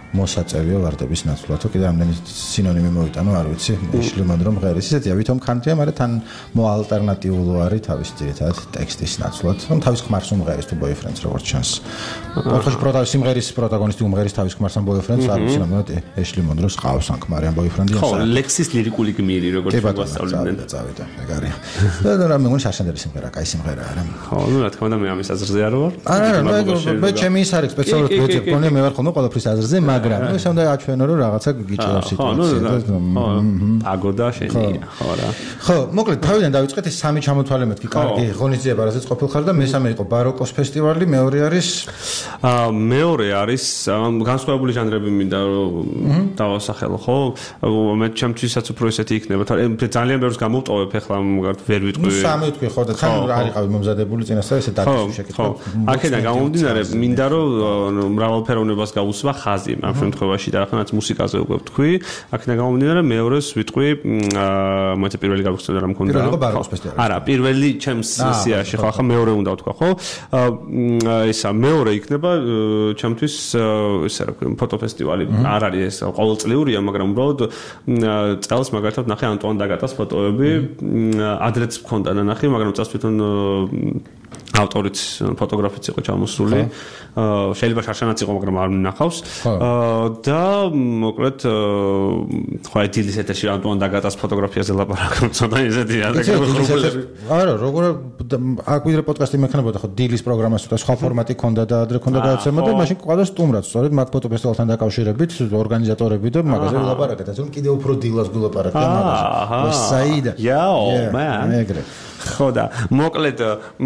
მოსაწევიო ვარდების ნაცვლად. თუ კიდე ამდენი სინონიმი მოიტანო, არ ვიცი, ეშლი მონრო მღერის. ისეთია, ვითომ ხანთია, მაგრამ თან მოალტერნატიულო არის თავის ძირითადად ტექსტის ნაცვლად. რომ თავის ხმარს უმღერის თუ boyfriends როგორც ჩანს. ოთხში პროტა სიმღერის პროტაგონისტი უმღერის თავის ხმარს ან boyfriends, არ ვიცი, მაგრამ ეშლი მონროს ყავს ან ქმარი ან boyfriend-ი. ხო, ლექსის ლირიკული გმირი როგორც გვასწავლიდნენ. წავიდა, ეგ არის. და რა მე მგონი შარშანდერის სიმღერა, კაი სიმღერა არა. ხო, ნუ რა თქმა უნდა მე ამის აზრზე არ ვარ. არა, არა, მე ჩემი ის არის სპეციალურად ვეძებ კონე მე ვარ ხოლმე ყველაფრის აზრზე, მაგრამ ეს უნდა აჩვენო რომ რაღაცა გიჭირავს სიტუაცია. ხო, აგოდა შენია, ხო რა. ხო, მოკლედ თავიდან დავიწყეთ ეს სამი ჩამოთვალე მეთქი, კარგი ღონისძიება, რასაც ყოფილ ხარ და მესამე იყო ბაროკოს ფესტივალი, მეორე არის აა მეორე არის განსხვავებული ჟანრები მინდა რომ დავასახელო, ხო? მე ჩემთვისაც უფრო ესეთი იქნება, ძალიან ბევრს გამოვტოვებ ახლა ვერ ვიტყვი. ნუ სამი ვიტყვი ხო და თან არ იყავი მომზადებული წინასწარ ესე დაკისვი შეკითხვა. აქედან გამომდინარე, მინდა რომ მრავალფეროვნებას გაუსვა ხაზი ამ შემთხვევაში და ახლა მუსიკაზე უკვე ვთქვი. აქედან გამომდინარე მეორეს ვიტყვი აა მოიცა პირველი გავხსნა რა მქონდა. პირველი იყო ბაროკოს ფესტივალი. არა, პირველი ჩემს სიაში ხო, ახლა მეორე უნდა ვთქვა, ხო? ისა მეორე იქნება ჩემთვის ესე რა ქვია, ფოტოფესტივალი. არ არის ეს ყოველწლიურია, მაგრამ უბრალოდ წელს მაგალითად ნახე ანტუან დაგატას ფოტოები, ადრეც მქონდა ნახე, მაგრამ წელს თვითონ ავტორიც ფოტოგრაფიც იყო ჩამოსული. შეიძლება შარშანაც იყო, მაგრამ არ მინახავს. და მოკლედ ხო დილის ეთერში ანტუან დაგატას ფოტოგრაფიაზე ლაპარაკობ, ცოტა ისეთი ადრე. არა, როგორ აქ ვიდრე პოდკასტი მექნებოდა, ხო დილის პროგრამას თუ სხვა ფორმატი ქონდა და ადრე ქონდა გადაცემა და მაშინ ყავდა სტუმრად, სწორედ მაგ ფოტოფესტივალთან დაკავშირებით ორგანიზატორები და მაგაზე ვილაპარაკეთ, ასე რომ კიდევ უფრო დილას გულაპარაკდა მაგაზე. საიდა. Yo, man. ეგრე. ხო და მოკლედ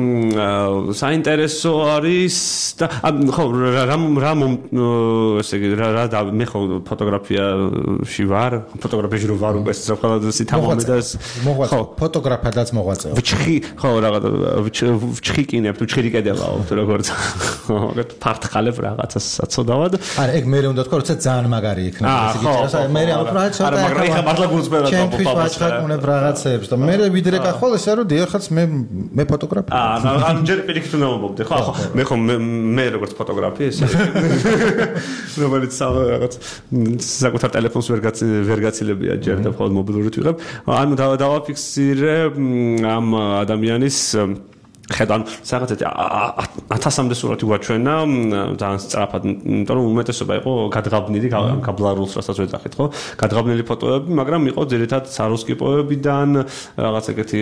საინტერესო არის და ხო რა რა ესე იგი რა რა მე ხო ფოტოგრაფიაში ვარ ფოტოგრაფიაში რო ვარ უკვე ეს ყველა სიტამომე და ხო ფოტოგრაფადაც მოღვაწეო ვჭხი ხო რაღაცა ვჭხიკინებ თუ ჭხირი კედელაო თუ როგორც ხო ფარტყალებ რაღაცას საწოდავად არა ეგ მე უნდა თქვა როცა ძალიან მაგარი იქნება ესე იგი მე რა უფრო ცოტა არა მაგრამ ეხა მართლა გულს მერა ჩემთვის ვაჩხაკუნებ რაღაცებს და მე ვიდრე კახვალ ესა რომ დიახაც მე მე ფოტოგრაფი აა ანუ ჯერ პირიქით უნდა მომობდე ხო მე ხო მე როგორც ფოტოგრაფი ესე რომელიც რაღაც საკუთარ ტელეფონს ვერ ვერ გაცილებია ჯერ და მხოლოდ მობილურით ვიღებ ანუ დავაფიქსირე ამ ადამიანის ხედან რაღაცეთ ათასამდე სურათი გვაჩვენა ძალიან სწრაფად იმიტომ რომ უმეტესობა იყო გადღაბნილი კაბლარულს რასაც ვეძახით ხო გადღაბნილი ფოტოები მაგრამ იყო ძირითადად საროსკიპოებიდან რაღაც ეგეთი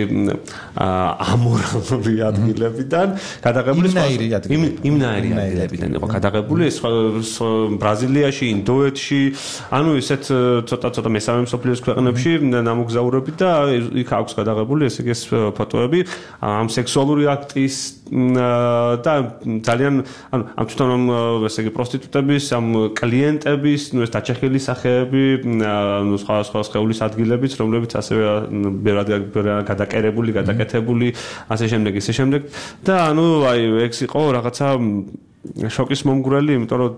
ამორალური ადგილებიდან გადაღებული იმნაირი ადგილებიდან იყო გადაღებული ეს ბრაზილიაში ინდოეთში ანუ ესეთ ცოტა ცოტა მესამე მსოფლიოს ქვეყნებში ნამოგზაურები და იქ აქვს გადაღებული ესე იგი ფოტოები ამ სექსუალური აქტის და ძალიან ანუ ამ თვითონ ესე იგი პროსტიტუტების ამ კლიენტების ნუ ეს დაჩეხილი სახეები ნუ სხვა სხვა სხეულის ადგილებიც რომლებიც ასევე ბევრად გადაკერებული გადაკეთებული ასე შემდეგ ისე შემდეგ და ანუ აი ეგს იყო რაღაცა შოკის მომგვრელი იმიტომ რომ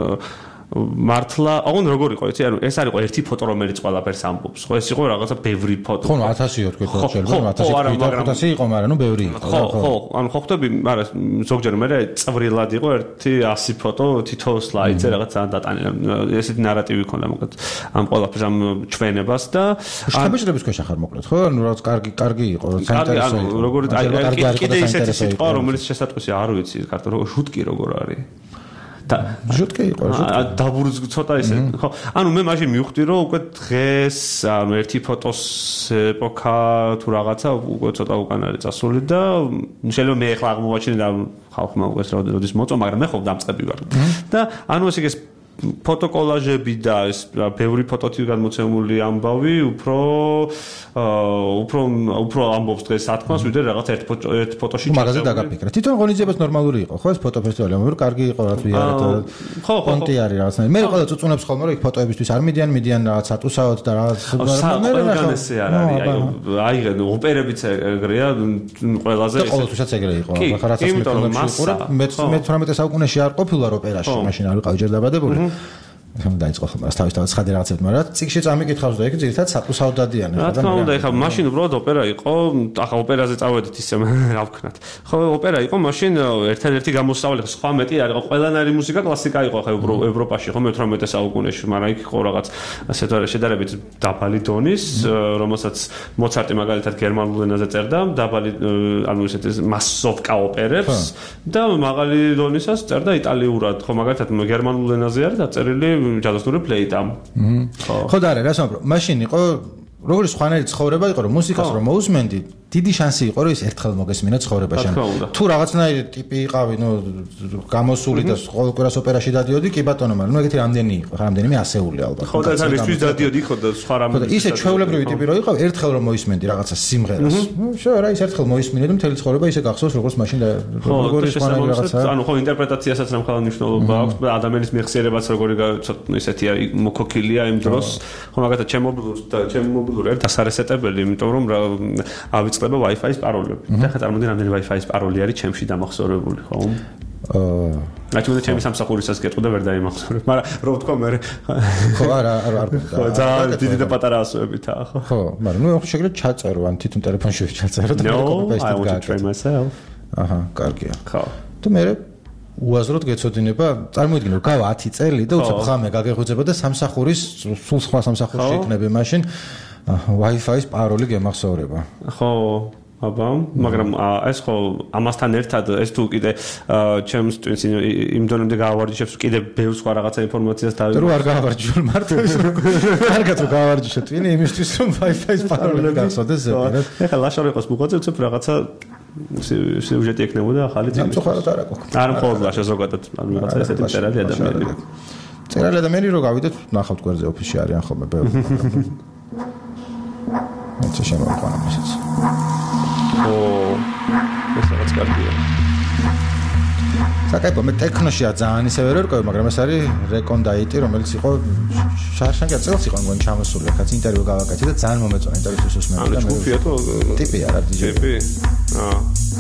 მართლა აღონ როგორ იყო იცი ანუ ეს არ იყო ერთი ფოტო რომელიც ყველაფერს ამბობს ხო ეს იყო რაღაცა ბევრი ფოტო ხო ათასი ვთქვით ხო შეიძლება ათასი იყო მაგრამ ნუ ბევრი იყო ხო ხო ანუ ხო ხტები არა ზოგჯერ მე წვრილად იყო ერთი ასი ფოტო თითო სლაიდზე რაღაც ძალიან დატანილი ესეთი ნარატივი ქონდა მოკლედ ამ ყველაფერს ამ ჩვენებას და შთაბეჭდების ქვეშ ახარ მოკლედ ხო ანუ რაღაც კარგი კარგი იყო საინტერესო ანუ როგორ აი კიდე ისეთი სიტყვა რომელიც შესატყვისი არ ვიცი ქართულ შუტკი როგორ არის და ჟუტკი იყო ჟუტკი დაბურს ცოტა ისე ხო ანუ მე მაშინ მივხვდი რომ უკვე დღეს ანუ ერთი ფოტოს ეპოქა თუ რაღაცა უკვე ცოტა უკან არის წასული და შეიძლება მე ახლა აღმოვაჩინე და ხალხმა უკვე როდის მოწვა მაგრამ მე ხო დამწყები ვარ და ანუ ესე ეს ფოტოკოლაჟები და ეს ბევრი ფოტოთი გადმოცემული ამბავი უფრო უფრო უფრო ამბობს დღეს სათქმას ვიდრე რაღაც ერთ ერთ ფოტოში მაგაზე დაგაფიქრე თვითონ ღონისძიებას ნორმალური იყო ხო ეს ფოტოფესტივალი მაგრამ კარგი იყო რაც ვიარეთ ხო პონტი არის რაღაცნაირი მე ყველა წუწუნებს ხოლმე რომ იქ ფოტოებისთვის არ მიდიან მიდიან რაღაც ატუსაოთ და რაღაც მე რა ესე არ არის აი აი ოპერებიც ეგრეა ყველაზე ეს ყოველთვისაც ეგრე იყო ახლა რასაც მე მე თვრამეტე საუკუნეში არ ყოფილა ოპერაში მაშინ არ ვიყავი ჯერ დაბადებული დაიწყო ხოლმე თავის თავის ხადი რაღაცებს, მაგრამ ციკში წამიკითხავს და ეგ ძირითადად სატუსავდადიანია. რა თქმა უნდა, ეხლა მაშინ უბრალოდ ოპერა იყო, ახლა ოპერაზე წავედით ისე რა ვქნათ. ხო, ოპერა იყო მაშინ ერთადერთი გამოსავალი, სხვა მეტი არ იყო, ყველანაირი მუსიკა კლასიკა იყო ახლა ევროპაში, ხო, მეთვრამეტე საუკუნეში, მაგრამ იქ იყო რაღაც ასეთ შედარებით დაბალი დონის, რომელსაც მოცარტი მაგალითად გერმანულ ენაზე წერდა, დაბალი ანუ ესეთი მასოვკა ოპერებს და მაღალი დონისას წერდა იტალიურად, ხო, მაგალითად გერმანულ ენაზე არის დაწერილი ჯადოსნური ფლეიტა. ხო და არა, რა სამბრო. მაშინ იყო როგორი სხვანაირი ცხოვრება იყო, რომ მუსიკას რომ მოусმენდი, დიდი შანსი იყო, რომ ის ერთხელ მოგესმინა ცხოვრებაში. თუ რაღაცნაირი ტიპი იყავი, ნუ გამოსული და ყოველ კვირას ოპერაში დადიოდი, კი ბატონო, მაგრამ ნუ ეგეთი რამდენი იყო, რამდენიმე ასეული ალბათ. ხო და ეს არის დადიოდი ხო და სხვა რამე. ხო და ისე ჩვეულებრივი ტიპი რო იყავ, ერთხელ რომ მოისმენდი რაღაცა სიმღერას. ნუ შე რა ის ერთხელ მოისმინე და მთელი ცხოვრება ისე გახსოვს, როგორც მაშინ და როგორი სხვანაირი რაღაცა. ანუ ხო ინტერპრეტაციასაც რამხელა მნიშვნელობა აქვს, ადამიანის მეხსიერებაც როგორი ისეთია მოკოქილია იმ დროს. ხო მაგათაც ჩემობილურს და ჩემობილური არის დასარესეტებელი, იმიტომ რომ ავიწყდება Wi-Fi-ის პაროლები. და ხა წარმოიდგინე რამდენი Wi-Fi-ის პაროლი არის ჩემში დამახსოვრებული, ხო? აა რაც უნდა ჩემი სამსახურისას გეტყოდა ვერ დაიმახსოვრებ, მაგრამ რო ვთქვა მე ხო არა არა არ ხო ძალიან დიდი და პატარა ასოებითაა, ხო? ხო, მაგრამ ნუ შეიძლება ჩაწერო, ან თვითონ ტელეფონში ჩაწერო და მე copy-paste გააკეთე. აჰა, კარგია. ხო. და მე უაზროდ გეცოდინება, წარმოიდგინე, გავა ათი წელი და უცებ ხამე გაგეღვიძება და სამსახურის სულ სხვა სამსახურში იქნები მაშინ Wi-Fi-ის პაროლი გემახსოვრება. ხო, აბა, მაგრამ ეს ხო ამასთან ერთად ეს თუ კიდე ჩემს ტვინს იმ დონემდე გაავარჯიშებს კიდე ბევრ სხვა რაღაცა ინფორმაციას დავიღებ. თუ არ გაავარჯიშო მარტო ის კარგად რომ გაავარჯიშო ტვინი იმისთვის რომ Wi-Fi-ის პაროლი გახსოვდეს ზეპირად. ეხლა ლაშარი იყოს მუღოძე უცებ რაღაცა სიუჟეტი ექნებოდა ახალი წილი. ამწუხარად არა გქონდა. არ მხოლოდ ლაშა ზოგადად ანუ რაღაცა ესეთი წერალი ადამიანები. წერალი ადამიანები რო გავიდეთ ნახავთ გვერდზე ოფისში არიან ხოლმე ბევრი. ეს შემოყვანა ისიც. ო ეს რაღაც კარგია. საკაიფო მე ტექნოშია ძალიან ისე ვერ ვერკვევ, მაგრამ ეს არის რეკონდაიტი, რომელიც იყო შარშანკა წელს იყო მგონი ჩამოსული, ხაც ინტერვიუ გავაკეთე და ძალიან მომეწონა ინტერვიუს უსმენდი და მე ჯგუფია თუ ტიპი არა დიჯეი. ტიპი? აა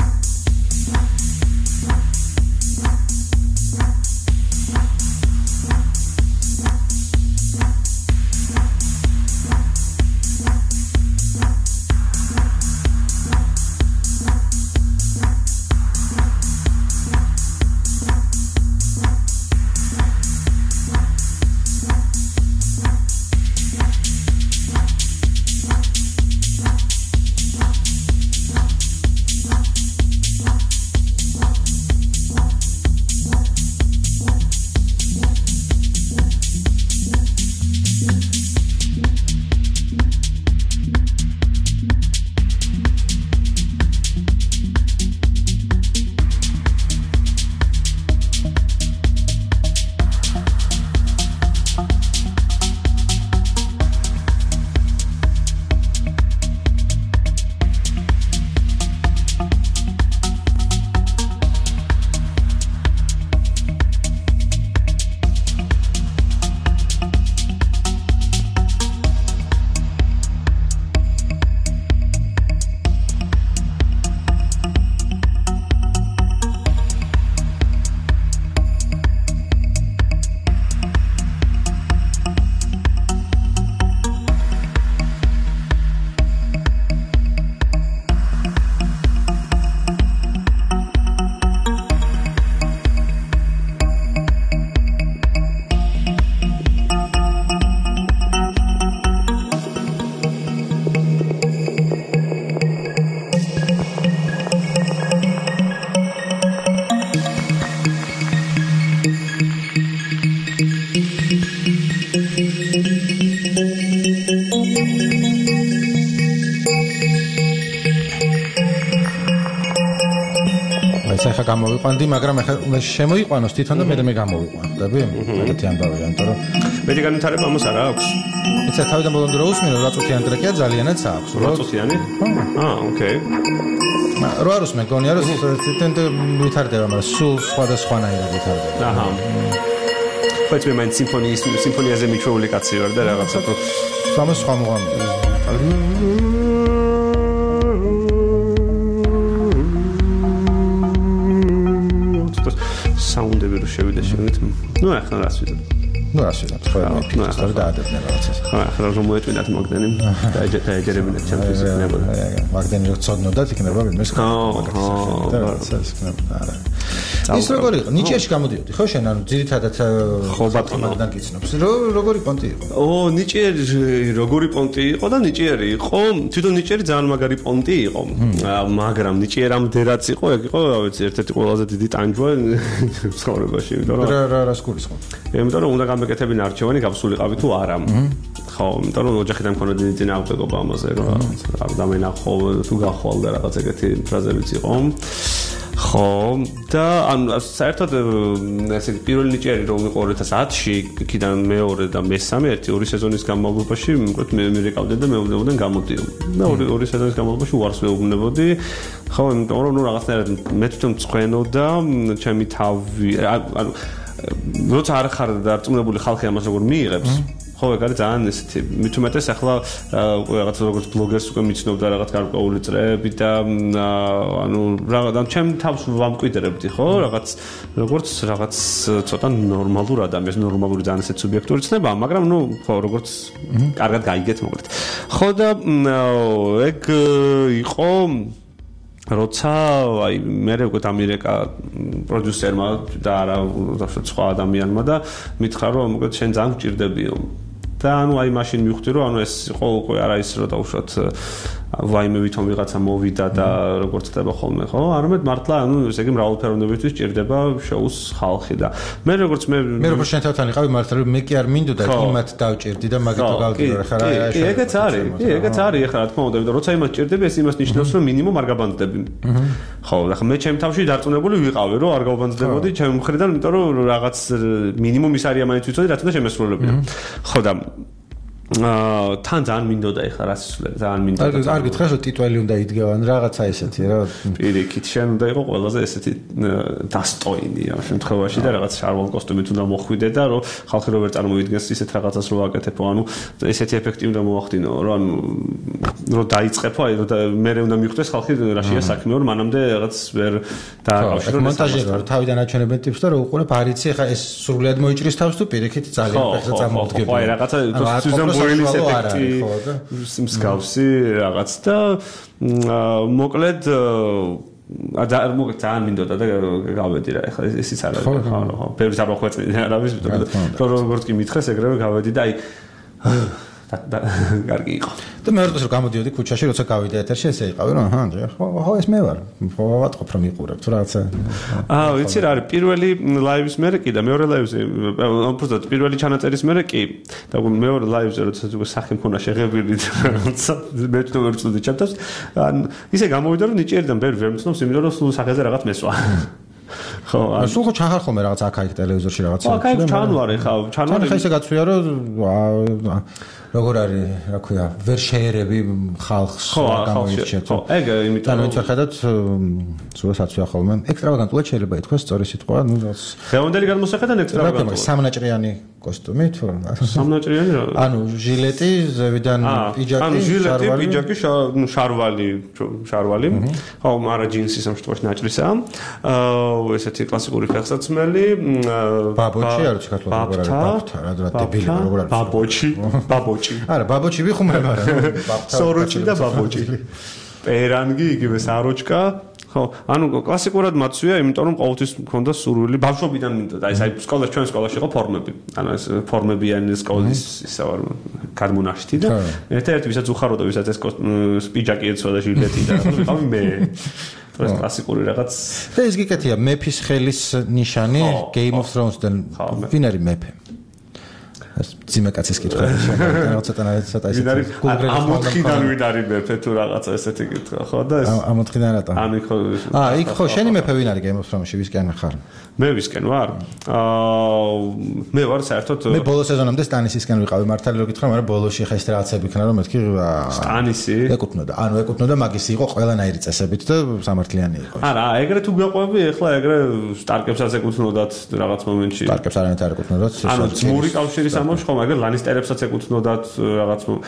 ახლა გამოვიყვანდი, მაგრამ ახლა უნდა შემოიყვანოს თვითონ და მე მე გამოვიყვანდები. ეგეთი ამბავია, იმიტომ რომ მეტი განვითარება ამას არა აქვს. იცი თავიდან ბოლომდე რა უსმინო, რა წუთიანი ტრეკია ძალიანაც აქვს. რა წუთიანი? აა, ოკეი. რა არ უსმენ, გონია რომ თვითონ ვითარდება, მაგრამ სულ სხვადასხვანაირად ვითარდება. აჰა. ხოც მე მაინც სიმფონიის სიმფონიაზე მიჩვეული კაცი ვარ და რაღაცა თუ სამას სხვა მოღამია. საუნდები რო შევიდა შევით. ნუ ახლა რას ვიდო. ну ასე ვთქვათ, ხო, მეფის და დაადებდნენ რაღაცას. ხო, ახლა რომ მოეწვინათ მაგდენი, დაეჯერებინათ ჩემთვის იქნებოდა. მაგდენი რო ცოდნოდათ იქნება ვინმეს ხო, და რაღაცას იქნება. არა. ის როგორი იყო? ნიჭიერში გამოდიოდი, ხო შენ ანუ ძირითადად ხო ბატონო მაგდან კიცნობს. როგორი პონტი იყო? ო, ნიჭიერი როგორი პონტი იყო და ნიჭიერი იყო, თვითონ ნიჭიერი ძალიან მაგარი პონტი იყო. მაგრამ ნიჭიერამდე რაც იყო, ეგ იყო, რა ვიცი, ერთ-ერთი ყველაზე დიდი ტანჯვა ცხოვრებაში, იმიტომ რომ რა რა რა სკულისხმობ. იმიტომ რომ უნდა გამეკეთებინა არჩევანი, გაფსულიყავი თუ არა. ხო, იმიტომ რომ ოჯახიდან მქონდა დიდი წინააღმდეგობა ამაზე, რა დამენახო თუ გახვალდა რაღაც ეგეთი ფრაზებიც იყო. ხო, და ანუ საერთოდ ესე პირველი ნიჭიერი რომ იყო ორი ათას ათში, იქიდან მეორე და მესამე ერთი ორი სეზონის განმავლობაში მკვეთ მე მირეკავდნენ და მეუბნებოდნენ გამოდიო. მე ორი ორი სეზონის განმავლობაში უარს მეუბნებოდი. ხო, იმიტომ რომ ნუ რაღაცნაირად მე თვითონ მწყვენოდა ჩემი თავი, ანუ როცა არ ხარ დარწმუნებული ხალხი ამას როგორ მიიღებს. ხო, ეგ არის ძალიან ესეთი. მით უმეტეს ახლა რაღაც როგორც ბლოგერს უკვე მიცნობდა რაღაც გარკვეული წრეები და ანუ რაღაც ჩემ თავს ვამკვიდრებდი, ხო? რაღაც როგორც რაღაც ცოტა ნორმალურ ადამიანს, ნორმალური ძალიან ესეთ სუბიექტური ცნება, მაგრამ ნუ ხო, როგორც კარგად გაიგეთ მოკლედ. ხო და ეგ იყო როცა აი მე უკვე დამირეკა პროდიუსერმა და არა სხვა ადამიანმა და მითხრა რომ მოკლედ შენ ძალიან გჭირდებიო და ანუ აი მაშინ მივხვდი რომ ანუ ეს იყო უკვე არა ის რომ დაუშვათ ვაიმე ვითომ ვიღაცა მოვიდა და როგორც ხდება ხოლმე ხო არამედ მართლა ანუ ესე იგი მრავალფეროვნებისთვის ჭირდება შოუს ხალხი და მე როგორც მე მე როგორც შენ თავთან იყავი მართლა რომ მე კი არ მინდოდა იმათ დავჭირდი და მაგითო გავდივარ ხა რა კი ეგეც არის კი ეგეც არის ახლა რა თქმა უნდა იმიტომ როცა იმას ჭირდები ეს იმას ნიშნავს რომ მინიმუმ არ გაბანძდები ხო ახლა მე ჩემ თავში დარწმუნებული ვიყავი რომ არ გავბანძდებოდი ჩემ მხრიდან იმიტომ რომ რაღაც მინიმუმ ის არის ამაინც ვიცოდი რაც უნდა შემესრულებინა ხო და აა თან ძალიან მინდოდა ეხლა რა სისულელი ძალიან მინდოდა. არ გითხრას რომ ტიტველი უნდა იდგევან რაღაცა ესეთი რა. პირიქით შენ უნდა იყო ყველაზე ესეთი დასტოინი ამ შემთხვევაში და რაღაც შარვალ კოსტუმით უნდა მოხვიდე და რომ ხალხი რო ვერ წარმოიდგენს ისეთ რაღაცას რო აკეთებო, ანუ ესეთი ეფექტი უნდა მოახდინო, რომ ანუ რო დაიწყებო, აი რომ მე უნდა მიხვდეს ხალხი რაშია საქმე, რომ მანამდე რაღაც ვერ დააკავშირო. მონტაჟერი ვარ, თავიდან აჩვენებენ ტიპს და რო უყურებ არიცი ხა ეს სრულად მოიჭრის თავს თუ პირიქით ძალიან ფეხზე წამოვდგები. ხო, აი რაღაცა ბოილის ეფექტი მსგავსი რაღაც და მოკლედ და მოკლედ ძალიან მინდოდა და გავედი რა ეხლა ისიც არ არის ხო ხო ბევრი საფრთხე არ არის რომ როგორც კი მითხეს ეგრევე გავედი და აი და კარგი იყო და მე ვერდოს რომ გამოდიოდი ქუჩაში როცა გავიდა ეთერში ესე იყავი რომ აჰა ხო ხო ეს მე ვარ ხო ვატყობ რომ იყურებ თუ რაღაცა აა ვიცი რა არის პირველი ლაივის მერე კი და მეორე ლაივზე უბრალოდ პირველი ჩანაწერის მერე კი და მეორე ლაივზე როცა უკვე სახე მქონა შეღებილი როცა მე თვითონ ვერ ვწვდი ჩემთავს ან ისე გამოვიდა რომ ნიჭიერიდან ბევრი ვერ მცნობს იმიტომ რომ სულ სახეზე რაღაც მესვა ხო ან სულ ხო ჩახარ ხოლმე რაღაც აქ-აქ ტელევიზორში რაღაცა ხო აქ ჩანვარი ხა ჩანვარი ხა ისე გაცვია რომ როგორ არის რა ქვია ვერ შეერები ხალხს გამოირჩეთ ხო ეგ იმიტომ ანუ ვინც ხედავთ სულაც აცვია ხოლმე ექსტრავაგანტულად შეიძლება ითქვას სწორი სიტყვა ნუ რაღაც ხეონდელი გადმოსახედან ექსტრავაგანტულად სამნაჭრიანი კოსტუმი თუ სამნაჭრიანი რა ანუ ჟილეტი ზევიდან პიჯაკი ანუ ჟილეტი პიჯაკი ნუ შარვალი შარვალი ხო არა ჯინსი სამშტოთში ნაჭრისა აა ესეთი კლასიკური ფეხსაცმელი ბაბოჩი არ ვიცი ქართულად როგორ არის ბაბთა რა რა დებილი როგორ არის ბაბოჩი ბაბოჩი არა ბაბოჩი ვიხუმრებ არა სოროჩი და ბაბოჩი პერანგი იგივე საროჩკა ხო ანუ კლასიკურად მაცვია იმიტომ რომ ყოველთვის მქონდა სურვილი ბავშვობიდან მინდოდა ეს აი სკოლაში ჩვენ სკოლაში იყო ფორმები ანუ ეს ფორმებიანი სკოლის ისა ვარ გადმონაშთი და ერთ-ერთი ვისაც უხაროდა ვისაც ეს პიჯაკი ეცვა და ჟილეტი და ვიყავი მე ეს კლასიკური რაღაც და ეს გიკეთია მეფის ხელის ნიშანი Game of Thrones-დან ვინ არის მეფე ეს ძიმაკაცის კითხვა შეიძლება ცოტა ცოტა ისეთი ამოთხიდან ვინ არის მეფე თუ რაღაცა ესეთი კითხვა ხო და ეს ამოთხიდან რატო ანუ ხო აა იქ ხო შენი მეფე ვინ არის Game of Thrones-ში ვისკენ ხარ მე ვისკენ ვარ აა მე ვარ საერთოდ მე ბოლო სეზონამდე სტანისისკენ ვიყავი მართალი რო გითხრა მაგრამ ბოლოში ხა ეს რაღაცები იქნა რომ მეთქი სტანისი ეკუთვნოდა ანუ ეკუთვნოდა მაგისი იყო ყველანაირი წესებით და სამართლიანი იყო არა ეგრე თუ გაყვები ეხლა ეგრე სტარკებსაც ეკუთვნოდათ რაღაც მომენტში სტარკებს არანაირად არ ეკუთვნოდათ ანუ ძმური კავშირის ამბავში ხომ ეგრე ლანისტერებსაც ეკუთვნოდათ რაღაც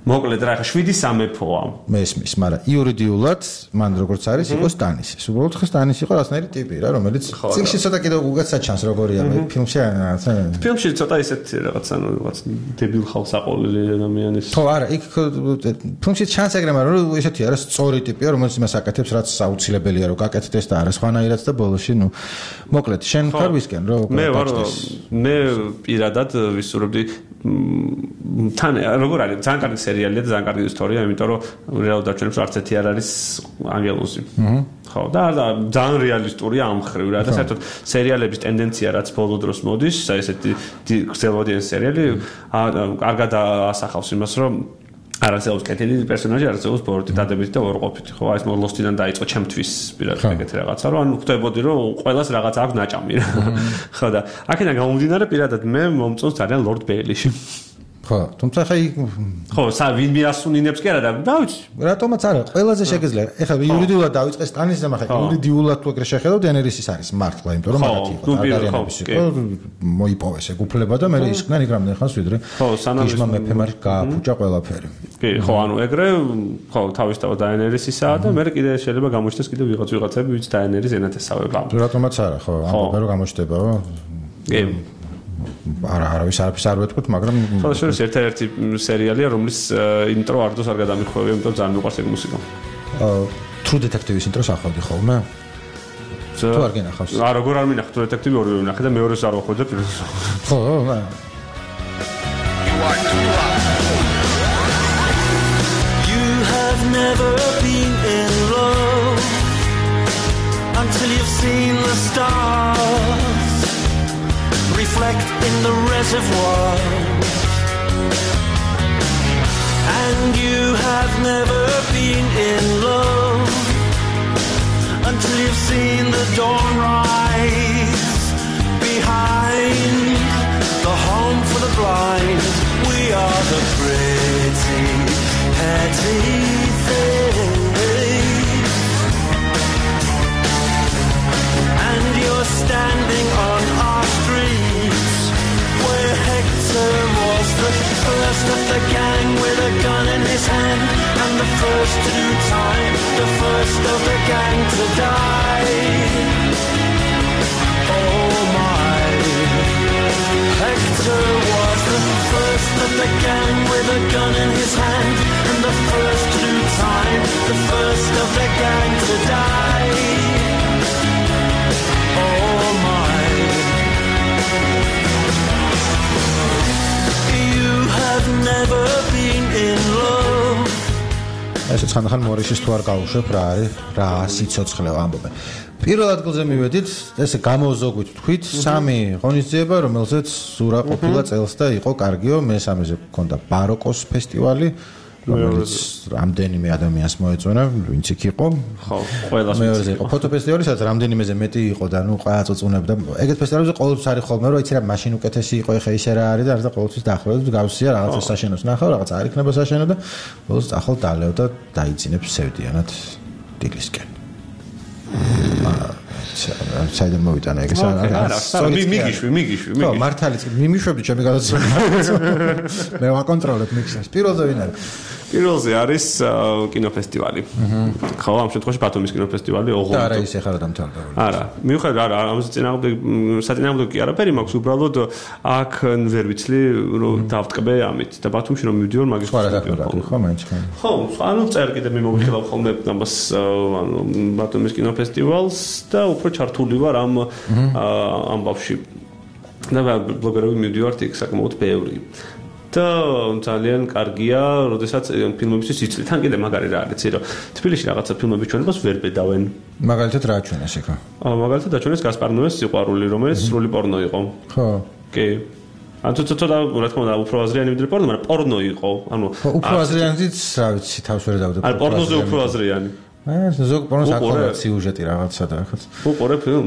მოკლედ რა ხა შვიდი სამეფოა. მესმის, მაგრამ იურიდიულად მან როგორც არის იყო სტანისი. უბრალოდ ხა სტანისი იყო რასნაირი ტიპი რა, რომელიც წიგნში ცოტა კიდევ უგაცა ჩანს როგორია, მე ფილმში რაღაცა. ფილმში ცოტა ისეთ რაღაც ანუ რაღაც დებილ ხალხს აყოლილი ადამიანის. ხო, არა, იქ ფილმში ჩანს ეგრე, მაგრამ ესეთი არა სწორი ტიპია, რომელიც იმას აკეთებს, რაც აუცილებელია რომ გაკეთდეს და არა სხვანაირად და ბოლოში, ნუ მოკლედ, შენ ხარ ვისკენ რო მე ვარ მე პირადად ვისურვებდი თან როგორ არის ძალიან კარგი სერიალია და ძალიან კარგი ისტორია, იმიტომ რომ რეალურად დაჩვენებს რომ არც ერთი არ არის ანგელოზი. ხო, და ძალიან რეალისტურია ამ ხრივ რა და საერთოდ სერიალების ტენდენცია რაც ბოლო დროს მოდის, ესეთი გრძელვადიანი სერიალი კარგად ასახავს იმას, რომ არ არსებობს კეთილი პერსონაჟი, არ არსებობს ბოროტი დადებითი და უარყოფითი. ხო, აი ეს ლოსტიდან დაიწყო ჩემთვის პირადად ეგეთი რაღაცა, რომ ანუ ხვდებოდი რომ ყველას რაღაც აქვს ნაჭამი რა. ხო და აქედან გამომდინარე პირადად მე მომწონს ძალიან ლორდ ბეილიში. ხო, თუმცა ხა ხო, სა ვინ მიასუნინებს კი არა და დავიცი. რატომაც არა, ყველაზე შეგეძლია. ეხლა იურიდიულად დავიწყე სტანის და მაგრამ იურიდიულად თუ ეგრე შეხედავ დენერისის არის მართლა, იმიტომ რომ მაგათი იყო. არგარიანების იყო, მოიპოვეს ეგ უფლება და მე ისკნან იქ რამდენი ხანს ვიდრე. ხო, სანამ ისმა მეფემ არის გააფუჭა ყველაფერი. კი, ხო, ანუ ეგრე ხო, თავისთავად დენერისისაა და მე კიდე შეიძლება გამოჩნდეს კიდე ვიღაც ვიღაცები, ვიც დენერის ენათ ესავება. რატომაც არა, ხო, ამბობენ რომ გამოჩნდებაო. კი არა, არავის არაფერს არ ვეთქვით, მაგრამ ხო, შეიძლება ერთ-ერთი სერიალია, რომლის ინტრო არდოს არ გადამიხვევი, იმიტომ ძალიან მიყვარს ეგ მუსიკა. აა True Detective-ის ინტროს ახვევდი ხოლმე? თუ არ გენახავს? აა როგორ არ მინახე True Detective ორივე მინახე და მეორეს არ ვახვევდი და პირველს. ხო, You have never been in love until you've seen the stars reflect in the reservoir, and you have never been in love until you've seen the dawn rise behind the home for the blind. We are the pretty petty things, and you're standing on our streets where Hector was the first of the gang with a gun in his hand, and the first to do time, the first of the gang to die. Oh my, Hector was the first of the gang with a gun in his hand, and the first to do time, the first of the gang to die. Oh my, you have never been in love. ესე ცხანდახან მორისის თუ არ გავუშვებ რა არის, რა სიცოცხლე ამბობენ. პირველ ადგილზე მივედით, ესე გამოვზოგვით თქვით, სამი ღონისძიება, რომელზეც ზურა ყოფილა წელს და იყო კარგიო, მესამეზე გქონდა ბაროკოს ფესტივალი, რომელიც რამდენიმე ადამიანს მოეწონა, ვინც იქ იყო. ხო, ყველას მეორეზე იყო ფოტოფესტივალი, სადაც რამდენიმეზე მეტი იყო და ნუ ყველა წუწუნებდა. ეგეთ ფესტივალებზე ყოველთვის არის ხოლმე, რომ იცი რა მაშინ უკეთესი იყო, ეხა ისე რა არის და არის და ყოველთვის დაახლოებით გავსია რაღაცა საშენოს ნახავ, რაღაც არ იქნება საშენო და ბოლოს ახალ დალევ და დაიძინებს სევდიანად დილისკენ. საიდან მოვიტანა ეგ ეს არა, მიგიშვი, მიგიშვი, მიგიშვი. ხო, მართალიც მიმიშვებდი ჩემი გადაცემა. მე ვაკონტროლებ მიქსას. პირველზე ვინ არის? პირველზე არის კინოფესტივალი. ხო, ამ შემთხვევაში ბათუმის კინოფესტივალი ოღონდ. და არა ისე ხარ დამთავრებული. არა, მიუხედავად არა, ამაზე წინააღმდეგ საწინააღმდეგო კი არაფერი მაქვს, უბრალოდ აქ ვერ ვიცლი რომ დავტკბე ამით და ბათუმში რომ მივდივარ მაგის სხვა რა დაკვირვები, ხო, მაინც ხო. ხო, ანუ წერ კიდე მე მოვიხილავ ხოლმე ამას ანუ ბათუმის კინოფესტივალს და უფრო ჩართული ვარ ამ ამბავში. და ბლოგერები მივდივართ იქ საკმაოდ ბევრი. და ძალიან კარგია, როდესაც ფილმებისთვის იცლი. თან კიდე მაგარი რა არის, რომ თბილისში რაღაცა ფილმების ჩვენებას ვერ ბედავენ. მაგალითად რა ჩვენეს იქა? აა მაგალითად დაჩვენეს გასპარ ნოეს სიყვარული, რომელიც სრული პორნო იყო. ხო. კი. ანუ ცოტა რა თქმა უნდა უფრო აზრიანი ვიდრე პორნო, მაგრამ პორნო იყო. ანუ უფრო აზრიანიც, რა ვიცი, თავს ვერ დავდებ. ანუ პორნოზე უფრო აზრიანი. აა ზოგ პორნოს აქვს სიუჟეტი რაღაცა და ახაც. უყურე ფილმს?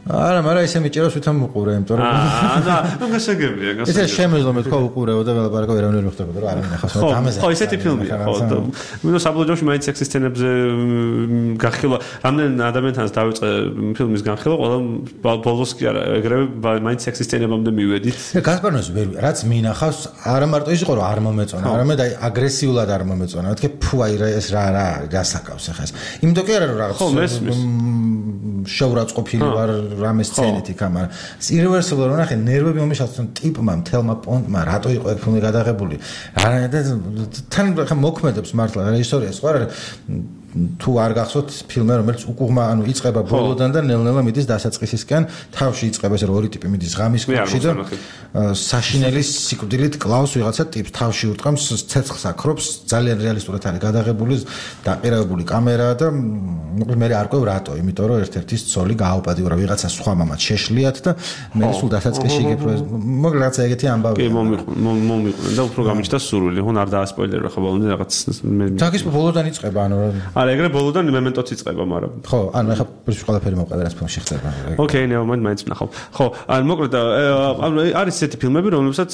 არა, მაგრამ ისე მიჭირავს ვითომ უყურე, იმიტომ რომ აა, და გასაგებია, ესე გასაგებია. შემეძლო მე თქვა უყურეო და ველაპარაკო ვერავინ ვერ ხდებოდა რომ არ მინახავს ხო, დამეზე. ხო, ესეთი ფილმია, ხო. მინდა საბოლოოში მაინც სექსის სცენებზე გახილვა. რამდენ ადამიანთანაც დავიწყე ფილმის განხილვა, ყველა ბოლოს კი არა, ეგრევე მაინც სექსის სცენებამდე მივედით. გასპარნოს ვერ რაც მინახავს, არა მარტო ის იყო რომ არ მომეწონა, არამედ აი აგრესიულად არ მომეწონა. მეთქე ფუ აი ეს რა რა გასაკავს ახლა ეს. იმიტომ კი არა რომ რაღაც ხო, მესმის. შოვრაწყყოფილი ვარ რამე სცენით იქ, მაგრამ irreversible რომ ნახე ნერვები მომიშალოს ტიპმა თელმა პონტმა რატო იყო ეგ ფილმი გადაღებული. რა და თან ხა მოქმედებს მართლა რეჟისორია სხვა რა თუ არ გახსოვთ ფილმი რომელიც უკუღმა ანუ იწყება ბოლოდან და ნელ-ნელა მიდის დასაწყისისკენ თავში იწყება ეს ორი ტიპი მიდის ღამის კლუბში და საშინელი სიკვდილით კლავს ვიღაცა ტიპს თავში ურტყამს ცეცხლს აკრობს ძალიან რეალისტურად არის გადაღებული დაყირავებული კამერა და მე არ ყვევ რატო იმიტომ რომ ერთ-ერთი ცოლი გააუპატიურა ვიღაცა სხვა მამაც შეშლიათ და მე სულ დასაწყისში იგებ რომ მოგ რაღაცა ეგეთი ამბავი კი მომიყვნენ და უფრო გამიჩნდა სურვილი ხო არ დაასპოილერა ხო ბოლომდე რაღაც თაგის ბოლოდან იწყება ანუ არა ეგრე ბოლოდან მემენტოც იწყება მაგრამ ხო ანუ ახლა პრინციპი ყველაფერი მოყვა რაც ფილმში ხდება ოკეი ნეო მან მაინც ნახავ ხო ანუ მოკლედ ანუ არის ესეთი ფილმები რომლებსაც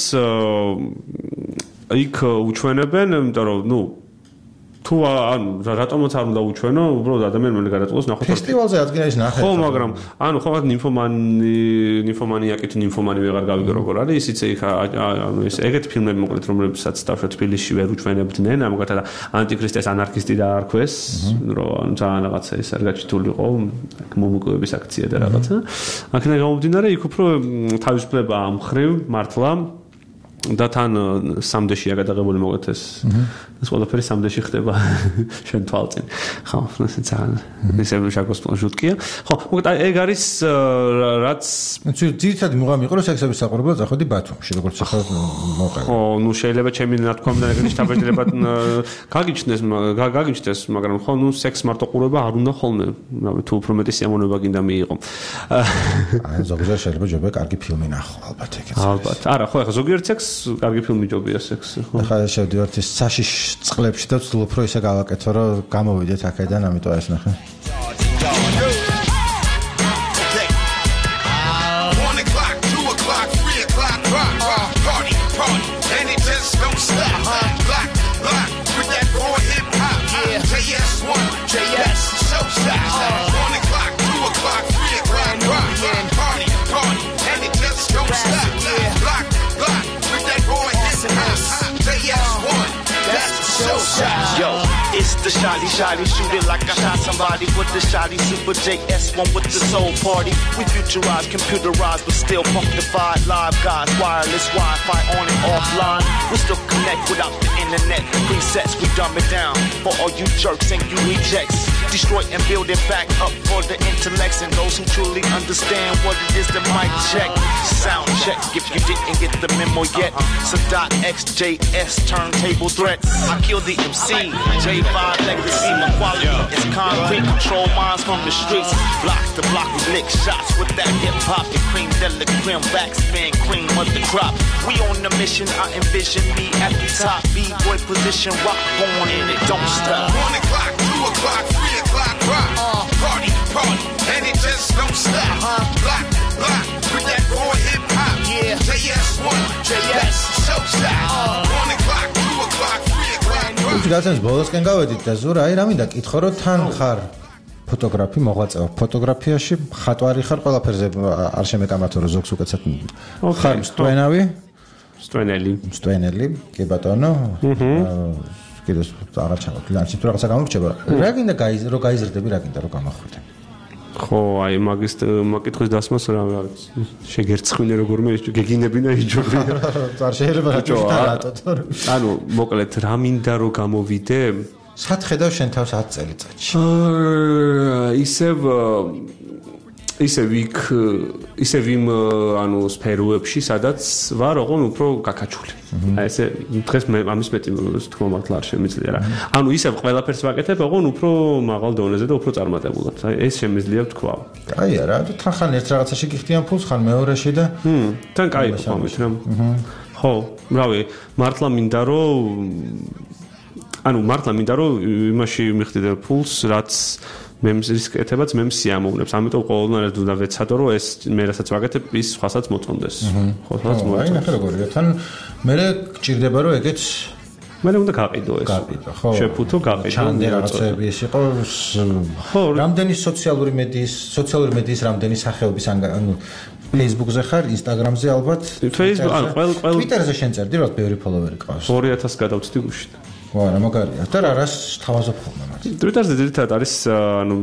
იქ უჩვენებენ იმიტომ რომ ნუ თუ ანუ რატომაც არ უნდა უჩვენო უბრალოდ ადამიანმა გადაწყვეტოს ნახოთ ფესტივალზე ადგენა ის ნახე ხო მაგრამ ანუ ხო ნიმფომანი ნიმფომანიაკით ნიმფომანი ვეღარ გავიგე როგორ არის ისიც იქ ანუ ეს ეგეთი ფილმები მოკლედ რომლებსაც თავშოთ თბილისში ვერ უჩვენებდნენ ამგვარად და ანტიქრისტეს ანარქისტი დაარქვეს რომ ანუ ძალიან რაღაცა ეს არ გაჩითულიყო მომუკვების აქცია და რაღაცა აქედან გამომდინარე იქ უფრო თავისუფლება ამ ხრივ მართლა და თან სამდეშია გადაღებული მოგეთ ეს ეს ყველაფერი სამდეში ხდება შენ თვალწინ ხო ეს ძალიან ისე შაკოსპონ ჟუტკია ხო მოგეთ ეგ არის რაც ძირითადი მუღამი იყო რომ სექსების საყურებლად წახვედი ბათუმში როგორც ახლა მოყევი ხო ნუ შეიძლება ჩემი ნათქვამიდან ეგრე შტაბეჭდილებად გაგიჩნდეს გაგიჩნდეს მაგრამ ხო ნუ სექს მარტო ყურება არ უნდა ხოლმე რავი თუ უფრო მეტი სიამოვნება გინდა მიიღო აი ზოგადად შეიძლება ჯობია კარგი ფილმი ნახო ალბათ ეგეც ალბათ არა ხო ახლა ზოგიერთ სექს კარგი ფილმი ჯობია სექსი ხო ახლა შევდივართ ის საშიშ წყლებში და ვცდილობ რომ ისე გავაკეთო რომ გამოვიდეთ აქედან ამიტომ ეს ნახე Yo, it's the shotty shotty, shoot it like I shot somebody with the shotty Super J S one with the soul party. We futurized, computerized, but still functified. Live guys, wireless Wi-Fi on and offline. We still connect without the internet. Presets, we dumb it down for all you jerks and you rejects. Destroy and build it back up for the intellects and those who truly understand what it is that might check. Sound check if you didn't get the memo yet. So dot X J S turntable threats. I kill the M C, J five legacy, my quality is concrete. Control minds from the streets, block to block, we lick shots with that hip hop and cream deli cream backspin, cream of the crop. We on the mission, I envision me at the top, B-boy position, rock born and it don't stop. One o'clock, two o'clock, three o'clock, rock, uh, party, party, and it just don't stop. Uh-huh. Block, block, with that boy hip hop, yeah. J S one, J S, so stop. Uh, one o'clock, two o'clock, three o'clock, rock. უჩი გასცემს ბოლოსკენ გავედით და ზურა აი რა მინდა კითხო რომ თან ხარ ფოტოგრაფი მოღვაწეო ფოტოგრაფიაში ხატვარი ხარ ყველაფერზე არ შემეკამათო რომ ზოგს უკეთესად ხარ სტვენავი სტვენელი სტვენელი კი ბატონო კიდე აღარ ჩავარ კლანში თუ რაღაცა გამორჩება რა გინდა გაიზ რო გაიზრდები რა გინდა რომ გამახვიდე ხო აი მაგის მაკითხვის დასმას რა არის შეგერცხვინე როგორმე გეგინებინა იჯობია არ შეიძლება რატო ანუ მოკლედ რა მინდა რომ გამოვიდე სად ხედავ შენ თავს ათ წელიწადში ისევ ისევ იქ ისევ იმ ანუ სფეროებში სადაც ვარ ოღონ უფრო გაკაჩული აი ესე დღეს მე ამის მეტი თქმა მართლა არ შემიძლია რა ანუ ისევ ყველაფერს ვაკეთებ ოღონ უფრო მაღალ დონეზე და უფრო წარმატებულად აი ეს შემიძლია ვთქვა კაია რა თან ხან ერთ რაღაცაში გიხდიან ფულს ხან მეორეში და ჰმ თან კაი ხომით რა ხო რავი მართლა მინდა რომ ანუ მართლა მინდა რომ იმაში მიხდიდე ფულს რაც მემზის კეთებაც მემს სიამოვნებს. ამიტომ ყოველდღიურად უნდა ვეცადო, რომ ეს მე რასაც ვაკეთებ, ის სხვასაც მოწონდეს. ხო, სხვასაც აი, მოწონდეს. ნახე როგორია. თან მე გჭირდება რომ ეგეც მე უნდა გაყიდო ეს. გაყიდო, ხო. შეფუთო, გაყიდო. ჩანდე რაღაცები ეს იყო. ხო, რამდენი სოციალური მედიის, სოციალური მედიის რამდენი სახეობის ანუ Facebook-ზე ხარ, Instagram-ზე ალბათ. Facebook, ანუ ყველა ყველა Twitter-ზე შენ წერდი, რომ ბევრი ფოლოვერი ყავს. ორი ათასი გადავწდი გუშინ. ვა, რა მაგარია. და რა რას თავაზობ ხოლმე მათ. Twitter-ზე ძირითადად არის ანუ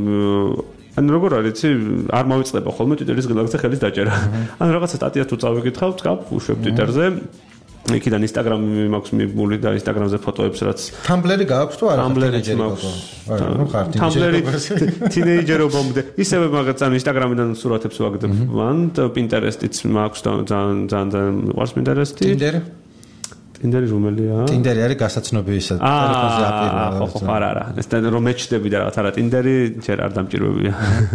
ანუ როგორ არის იცი არ მოვიწყდება ხოლმე Twitter-ის გლაგზე ხელის დაჭერა. ანუ რაღაცა სტატიას თუ წავიკითხავ, წავ უშვებ Twitter-ზე. იქიდან Instagram-ი მაქვს მიბული და Instagram-ზე ფოტოებს რაც Tumblr-ი გააქვს თუ არა? Tumblr-ი მაქვს. არა, ნუ ხარ Tumblr-ი თინეიჯერობამდე. ისევე მაგაც ანუ Instagram-დან სურათებს ვაგდებ. მან Pinterest-იც მაქვს და ძალიან ძალიან ვარს Pinterest-ი. Tinder-ი? Tinder-ი რომელია? Tinder-ი არის გასაცნობი ისა ტელეფონზე აპირება. ხო, ხო, არა, არა. ეს რომ მეჩდები და რაღაც არა Tinder-ი ჯერ არ დამჭირვებია.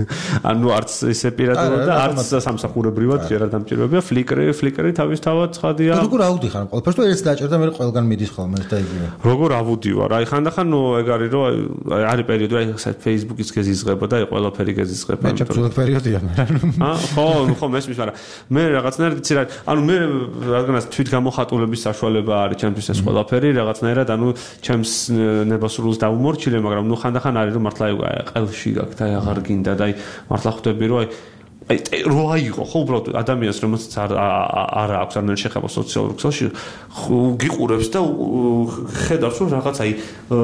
ანუ არც ისე პირადულად და არც სამსახურებრივად ჯერ არ დამჭირვებია. Flickr-ი, Flickr-ი თავისთავად ცხადია. და როგორ აუდიხარ ყველაფერს? თუ ერთ დაჭერდა მე ყველგან მიდის ხოლმე და იგივე. როგორ ავუდივარ? აი ხანდახან ეგ არის რომ არის პერიოდი, აი Facebook-ის გეზიზღება და აი ყველაფერი გეზიზღება. მე ჩაბძულებ პერიოდია მე. აა, ხო, ხო, მესმის, მაგრამ მე რაღაცნაირად იცი რა, ანუ მე რადგანაც თვით გამოხატულების საშუალება არის ჩემთვის ეს ყველაფერი რაღაცნაირად ანუ ჩემს ნებასრულს დაუმორჩილე მაგრამ ნუ ხანდახან არის რომ მართლა ყელში გაქვს და აღარ გინდა და აი მართლა ხვდები რომ აი აი რო აიღო ხო უბრალოდ ადამიანს რომელსაც არ არ აქვს არნაირ შეხება სოციალურ ქსელში გიყურებს და ხედავს რომ რაღაც აი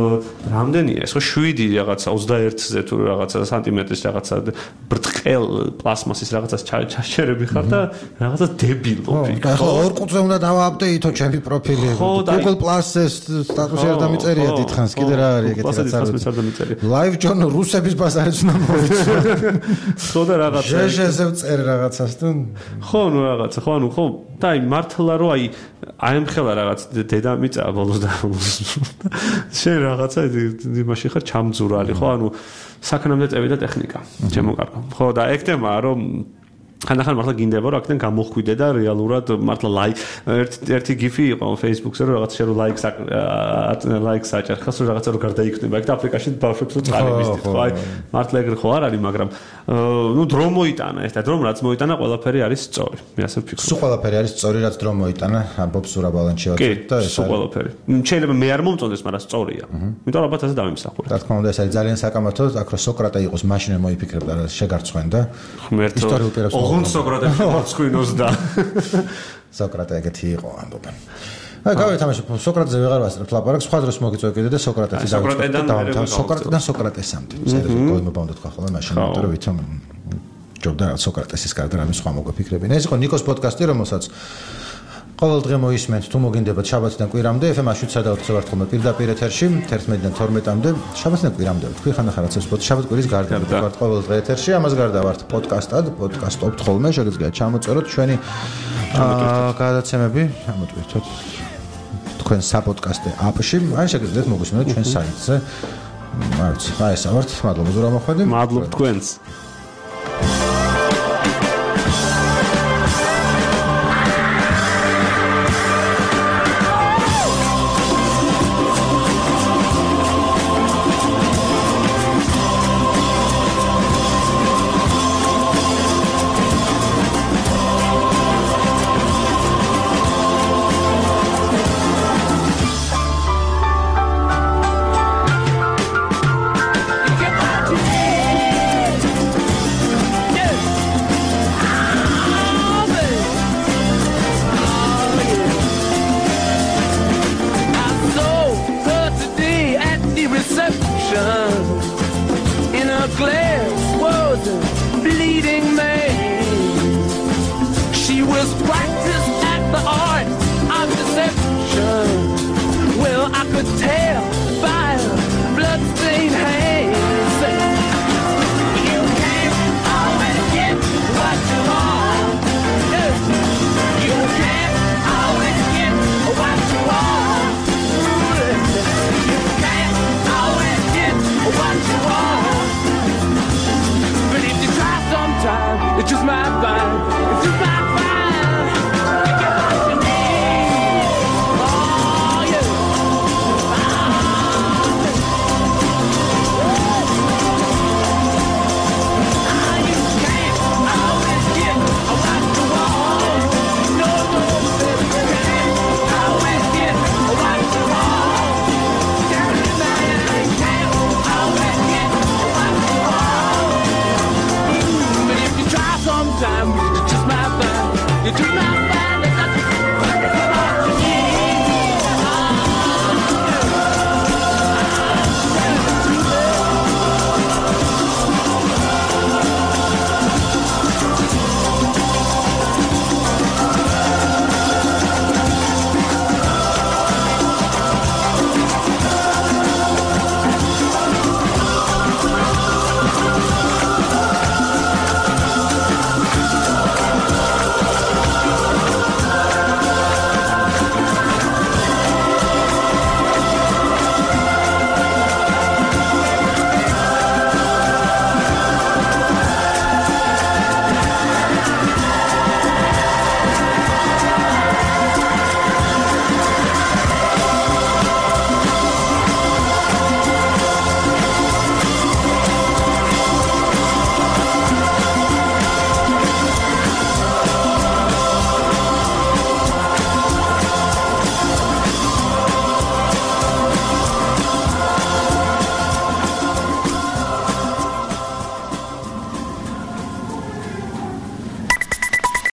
რამდენია ეს ხო შვიდი რაღაცა ოცდაერთზე თუ რაღაცა სანტიმეტრის რაღაცა ბრტყელ პლასმასის რაღაცას ჩაჩერები ხარ და რაღაცა დებილობი ხო ხო ორ ყუთზე უნდა დავააპდეითო ჩემი პროფილი Google Plus-ს სტატუსი არ დამიწერია დიდხანს კიდე რა არის ეგეთი რაც არის Live Journal რუსების ბაზარიც უნდა მოვიცვა ხო და რაღაცა ზე წერ რაღაცას თუ ხო ნუ რაღაცა ხო ანუ ხო და აი მართლა რომ აი აი ამ ხელა რაღაც დედამიწა ბოლოს და შენ რაღაცა იმაში ხარ ჩამძურალი ხო ანუ საქნამდე წევი და ტექნიკა ჩემო კარგო ხო და ეგ თემაა რომ ხანდახან მართლა გინდება რომ აქედან გამოხვიდე და რეალურად მართლა ლაი ერთი გიფი იყო Facebook-ზე რომ რაღაც შე რომ ლაიქს ლაიქს აჭერხას რომ რაღაცა რომ გარდაიქმნება ეგ და აპლიკაციაში ბავშვებს რო წყალი მისდით ხო აი მართლა ეგრე ხო არ არის მაგრამ ნუ დრო მოიტანა ეს და დრომ რაც მოიტანა ყველაფერი არის სწორი მე ასე ვფიქრობ სულ ყველაფერი არის სწორი რაც დრო მოიტანა ამბობს სურაბალანჩევაც და ეს სულ ყველაფერი შეიძლება მე არ მომწონდეს მაგრამ სწორია იმიტომ ალბათ ასე დავიმსახურე რა თქმა უნდა ეს არის ძალიან საკამათო აქ რო სოკრატე იყოს მაშინ მოიფიქრებდა რა შეგარცხვენდა ისტორიულ პირებს ოღონდ სოკრატეში მოწყვინოს და სოკრატე ეგეთი იყო ამბობენ. აი გავეთამაშე სოკრატეზე ვეღარ ვასწრებ ლაპარაკს, სხვა დროს მოგიწევ კიდე და სოკრატეში დავიწყებ. სოკრატედან სოკრატესამდე. წერილი გოიმობა უნდა თქვა ხოლმე მაშინ, იმიტომ რომ ვითომ ჯობდა სოკრატესის გარდა რამე სხვა მოგეფიქრებინა. ეს იყო ნიკოს პოდკასტი, რომელსაც ყოველ დღე მოისმენთ თუ მოგინდებათ შაბათიდან კვირამდე ეფ ემ შვიდსა და ოთხზე ვართ ხოლმე პირდაპირ ეთერში თერთმეტიდან თორმეტამდე შაბათიდან კვირამდე თქვი ხანდახან რაც ეს პოდკასტი შაბათ კვირის გარდა ვართ ყოველ დღე ეთერში ამას გარდა ვართ პოდკასტად პოდკასტობთ ხოლმე შეგიძლიათ ჩამოწეროთ ჩვენი გადაცემები ამოტვირთოთ თქვენ საპოდკასტე აპში ან შეგიძლიათ მოგვისმინოთ ჩვენ საიტზე მარც აი ეს ვართ მადლობა ზურა მოხვედი მადლობ თქვენს do not